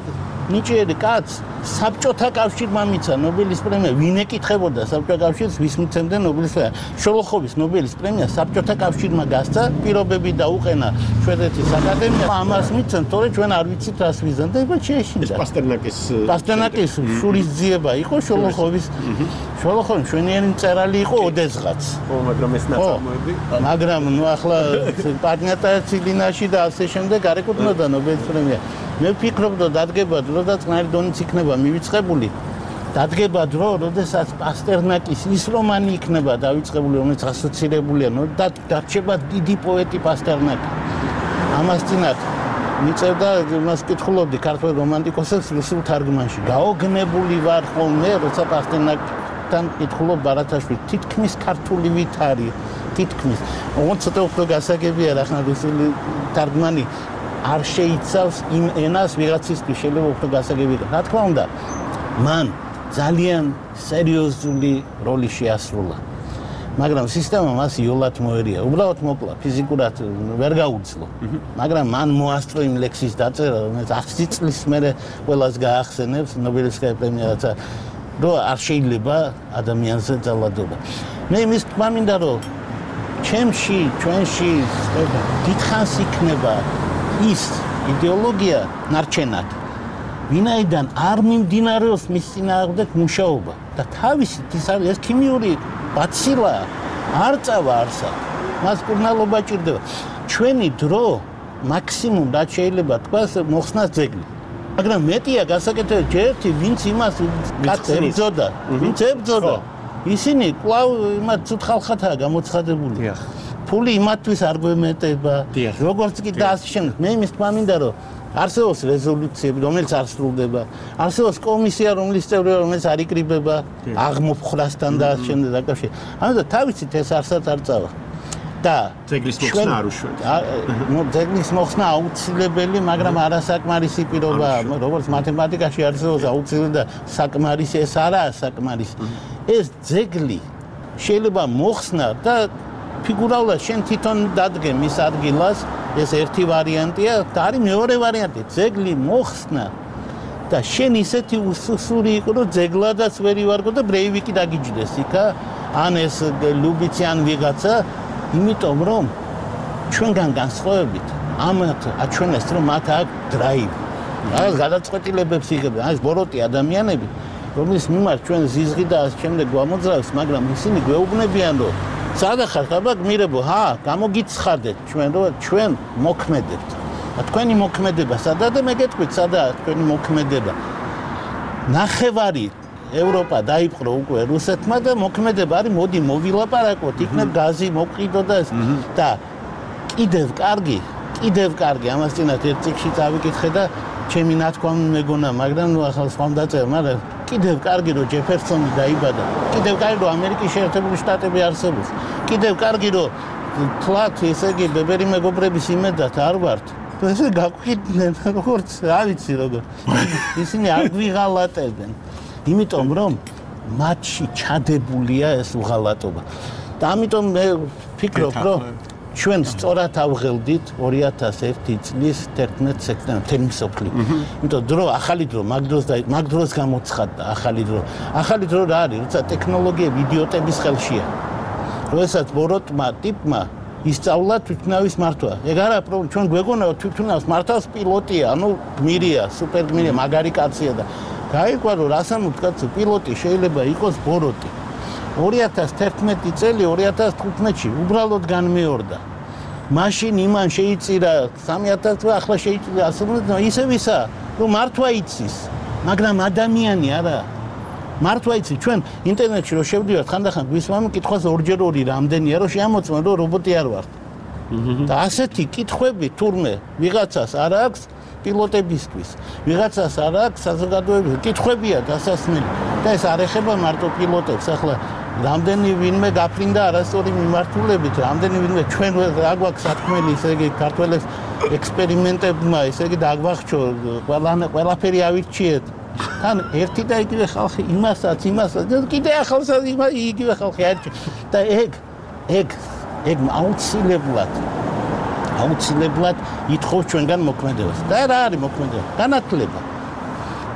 [SPEAKER 16] ნიჭიერი კაც საბჭოთა კავშირმა მიცა ნობელის პრემია, ვინ ეკითხებოდა საბჭოთა კავშირს, ვის მიცემდნენ ნობელის პრემია? შოლოხოვის ნობელის პრემია საბჭოთა კავშირმა გასცა, პირობები დაუყენა შვედეთის აკადემიამ, ამას მიცემ, თორე ჩვენ არ ვიცით რას ვიზან და იბა შეეშინდა.
[SPEAKER 15] პასტერნაკის
[SPEAKER 16] პასტერნაკის შურის ძიება იყო შოლოხოვის. შოლოხოვი მშვენიერი მწერალი იყო ოდესღაც.
[SPEAKER 15] ხო, მაგრამ ეს ნაწარმოები,
[SPEAKER 16] მაგრამ ნუ ახლა პატნიატა ცილინაში და ასე შემდეგ არ ეკუთვნოდა ნობელის პრემია. მე ვფიქრობ და დადგება დრო და წყნარი დონიც იქნება მივიწყებული. დადგება დრო, როდესაც პასტერნაკის ის რომანი იქნება დავიწყებული, რომელიც ასოცირებულია, ნუ და დარჩება დიდი პოეტი პასტერნაკი. ამას წინათ მიწევდა მას კითხულობდი ქართველ რომანტიკოსებს რუსულ თარგმანში. გაოგნებული ვარ ხოლმე, როცა პასტერნაკთან კითხულობ ბარათაშვილს, თითქმის ქართული ვითარი, თითქმის. ოღონდ ცოტა უფრო გასაგებია რა ხნა რუსული თარგმანი არ შეიცავს იმ ენას ვიღაცისთვის შეიძლება უფრო გასაგები იყოს. რა თქმა უნდა, მან ძალიან სერიოზული როლი შეასრულა. მაგრამ სისტემა მას იოლად მოერია. უბრალოდ მოკლა, ფიზიკურად ვერ გაუძლო. მაგრამ მან მოასწრო იმ ლექსის დაწერა, რომელიც ათი წლის მერე ყველას გაახსენებს ნობელისკაია პრემიაცა, რომ არ შეიძლება ადამიანზე ძალადობა. მე იმის თქმა მინდა, რომ ჩემში, ჩვენში დიდხანს იქნება ის იდეოლოგია ნარჩენად, ვინაიდან არ მიმდინარეობს მის წინააღმდეგ მუშაობა და თავისით ის არის ეს ქიმიური ბაცილა არ წავა არსად, მას კურნალობა ჭირდება. ჩვენი დრო მაქსიმუმ რაც შეიძლება თქვას მოხსნას ძეგლი. მაგრამ მეტია გასაკეთებელი ჯერთი ვინც იმას კაც ებძოდა, ვინც ებძოდა, ისინი კვლავ იმათ ცუდ ხალხათაა გამოცხადებული. ფული იმათთვის არ გვემეტება, როგორც კი და ასე შემდეგ. მე იმის თქმა მინდა, რომ არსებობს რეზოლუციები, რომელიც არ სრულდება, არსებობს კომისია, რომლის წევრია, რომელიც არ იკრიბება აღმოფხრასთან და ასე შემდეგ დაკავშირებით. ამიტომ თავისით ეს არსად არ წავა. და
[SPEAKER 15] ძეგლის მოხსნა არ უშუალოდ.
[SPEAKER 16] ნუ ძეგლის მოხსნა აუცილებელი, მაგრამ არასაკმარისი პირობაა, როგორც მათემატიკაში არსებობს აუცილებელი და საკმარისი, ეს არაა საკმარისი. ეს ძეგლი შეიძლება მოხსნა და ფიგურალურად შენ თვითონ დადგე მის ადგილას, ეს ერთი ვარიანტია და არის მეორე ვარიანტი, ძეგლი მოხსნა და შენ ისეთი უსუსური იყო, რომ ძეგლადაც ვერ ივარგო და ბრეივიკი დაგიჯდეს იქა, ან ეს ლუბიცი ან ვიღაცა, იმიტომ რომ ჩვენგან განსხვავებით ამათ აჩვენეს, რომ მათ აქვს დრაივი. რაღაც გადაწყვეტილებებს იღებენ, ეს ბოროტი ადამიანები, რომლის მიმართ ჩვენ ზიზღი და ამ შემდეგ გვამოძრავს, მაგრამ ისინი გვეუბნებიან, რომ სადახარ ხაბა გმირებო, ჰა, გამოგიცხადეთ ჩვენ, რომ ჩვენ მოქმედებთ. თქვენი მოქმედება სადა და მე გეტყვით, სადაა თქვენი მოქმედება. ნახევარი ევროპა დაიპყრო უკვე რუსეთმა და მოქმედება არის, მოდი მოვილაპარაკოთ, იქნებ გაზი მოყიდო და ეს და კიდევ კარგი, კიდევ კარგი, ამას წინათ ერთ წიგნში წავიკითხე და ჩემი ნათქვამი მეგონა, მაგრამ ნუ ახლა სხვა დაწერა, მაგრამ კიდევ კარგი რომ ჯეფერსონი დაიბადა, კიდევ კარგი რომ ამერიკის შეერთებული შტატები არსებობს, კიდევ კარგი რომ თლათ ესე იგი ბებერი მეგობრების იმედად არ ვართ. ესე გაგვიდნენ როგორც რა ვიცი როგორ. ისინი არ გვიღალატებენ. იმიტომ რომ მათში ჩადებულია ეს უღალატობა. და ამიტომ მე ვფიქრობ, რომ ჩვენ სწორად ავღელდით ორი ათას ერთი წლის თერთმეტ სექტემბერს მთელი მსოფლიო. იმიტომ დრო ახალი დრო მაგ დროს და მაგ დროს გამოცხადდა ახალი დრო. ახალი დრო რა არის? როცა ტექნოლოგიები იდიოტების ხელშია. როდესაც ბოროტმა ტიპმა ისწავლა თვითმფრინავის მართვა. ეგ არა პრობლემა, ჩვენ გვეგონა რომ თვითმფრინავს მართავს პილოტია, ანუ გმირია, სუპერ გმირია, მაგარი კაცია და გაიგვა რომ რასამო კაცო პილოტი შეიძლება იყოს ბოროტი. ორი ათას თერთმეტი წელი ორი ათას თხუთმეტში უბრალოდ განმეორდა. მაშინ იმან შეიწირა სამი ათას წელი ახლა შეიწირა ასომნო ისე ვისა რომ მართვა იცის, მაგრამ ადამიანი არა. მართვა იცის ჩვენ ინტერნეტში რო შევდივართ ხანდახან გვისმამი კითხვას ორჯერ ორი რამდენია რომ შეამოწმო რომ რობოტი არ ვართ. და ასეთი კითხვები თურმე ვიღაცას არ აქვს პილოტებისთვის. ვიღაცას არ აქვს საზოგადოებრივი კითხვებია დასასმელი და ეს არ ეხება მარტო პილოტებს. ახლა რამდენი ვინმე გაფრინდა არასწორი მიმართულებით, რამდენი ვინმე ჩვენ რა გვაქვს სათქმელი, ისე იგი ქართველებს ექსპერიმენტებმა, ისე იგი დაგვახჩო, ყველაფერი ავირჩიეთ. თან ერთი და იგივე ხალხი იმასაც, იმასაც, კიდე ახალსაც იგივე ხალხი არჩი. და ეგ, ეგ, ეგ აუცილებლად აუცილებლად ითხოვს ჩვენგან მოქმედებას. და რა არის მოქმედება? განათლება.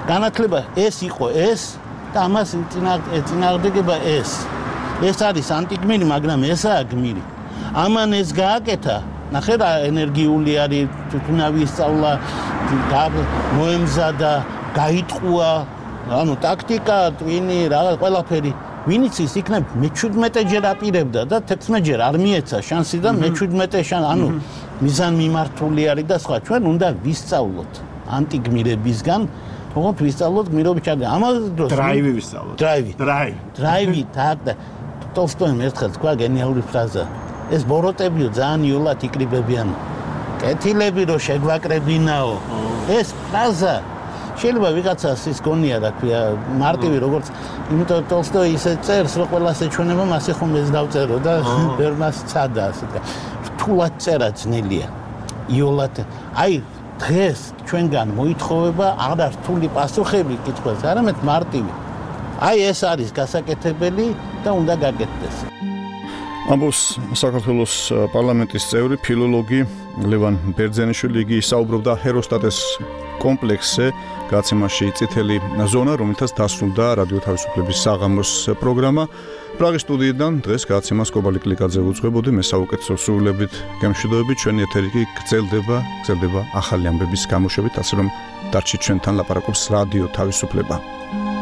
[SPEAKER 16] განათლება ეს იყო ეს და ამას წინააღმდეგება ეს. ეს არის ანტიგმირი, მაგრამ ესაა გმირი. ამან ეს გააკეთა, ნახე რა ენერგიული არის, თვითნავი სწავლა, მოემზადა, გაიტყუა, ანუ ტაქტიკა, ტვინი, რაღაც ყველაფერი. ვინიც ის იქნებ მეჩვიდმეტე ჯერ აპირებდა და თექვსმეტ ჯერ არ მიეცა შანსი და მეჩვიდმეტე შანსი, ანუ მიზანმიმართული არის და სხვა. ჩვენ უნდა ვისწავლოთ ანტიგმირებისგან, თუმცა ვისწავლოთ გმირობის ჩარდა. ამავე დროს
[SPEAKER 15] დრაივი ვისწავლოთ.
[SPEAKER 16] დრაივი.
[SPEAKER 15] დრაივი.
[SPEAKER 16] დრაივი თაკ და ტოლსტოიმ ერთხელ თქვა გენიალური ფრაზა. ეს ბოროტებიო ძალიან იოლად იკრიბებიან. კეთილები რო შეგვაკრებინაო. ეს ფრაზა შეიძლება ვიღაცას ის გონია, რა ქვია, მარტივი როგორც, იმიტომ ტოლსტოი ისე წერს, რომ ყველას ეჩვენება, მასე ხომ ეს დავწერო და ბერმას ცადა, ასე ვთქვა. რთულად წერა ძნელია. იოლად. აი, დღეს ჩვენგან მოითხოვება არა რთული პასუხები კითხვაზე, არამედ მარტივი. აი ეს არის გასაკეთებელი და უნდა გაკეთდეს.
[SPEAKER 5] ამბობს საქართველოს პარლამენტის წევრი ფილოლოგი ლევან ბერძენიშვილი. იგი საუბრობდა ჰეროსტატეს კომპლექსზე გაცემაში წითელი ზონა, რომელთაც დასრულდა რადიო თავისუფლების საღამოს პროგრამა. პრაღის სტუდიიდან დღეს გაცემას კობალი კლიკაძე უძღვებოდი. მე საუკეთესო სრულებით გემშვიდობებით. ჩვენი ეთერი კი გრძელდება, გრძელდება ახალი ამბების გამოშვებით, ასე რომ დარჩით ჩვენთან, ლაპარაკობს რადიო თავისუფლება.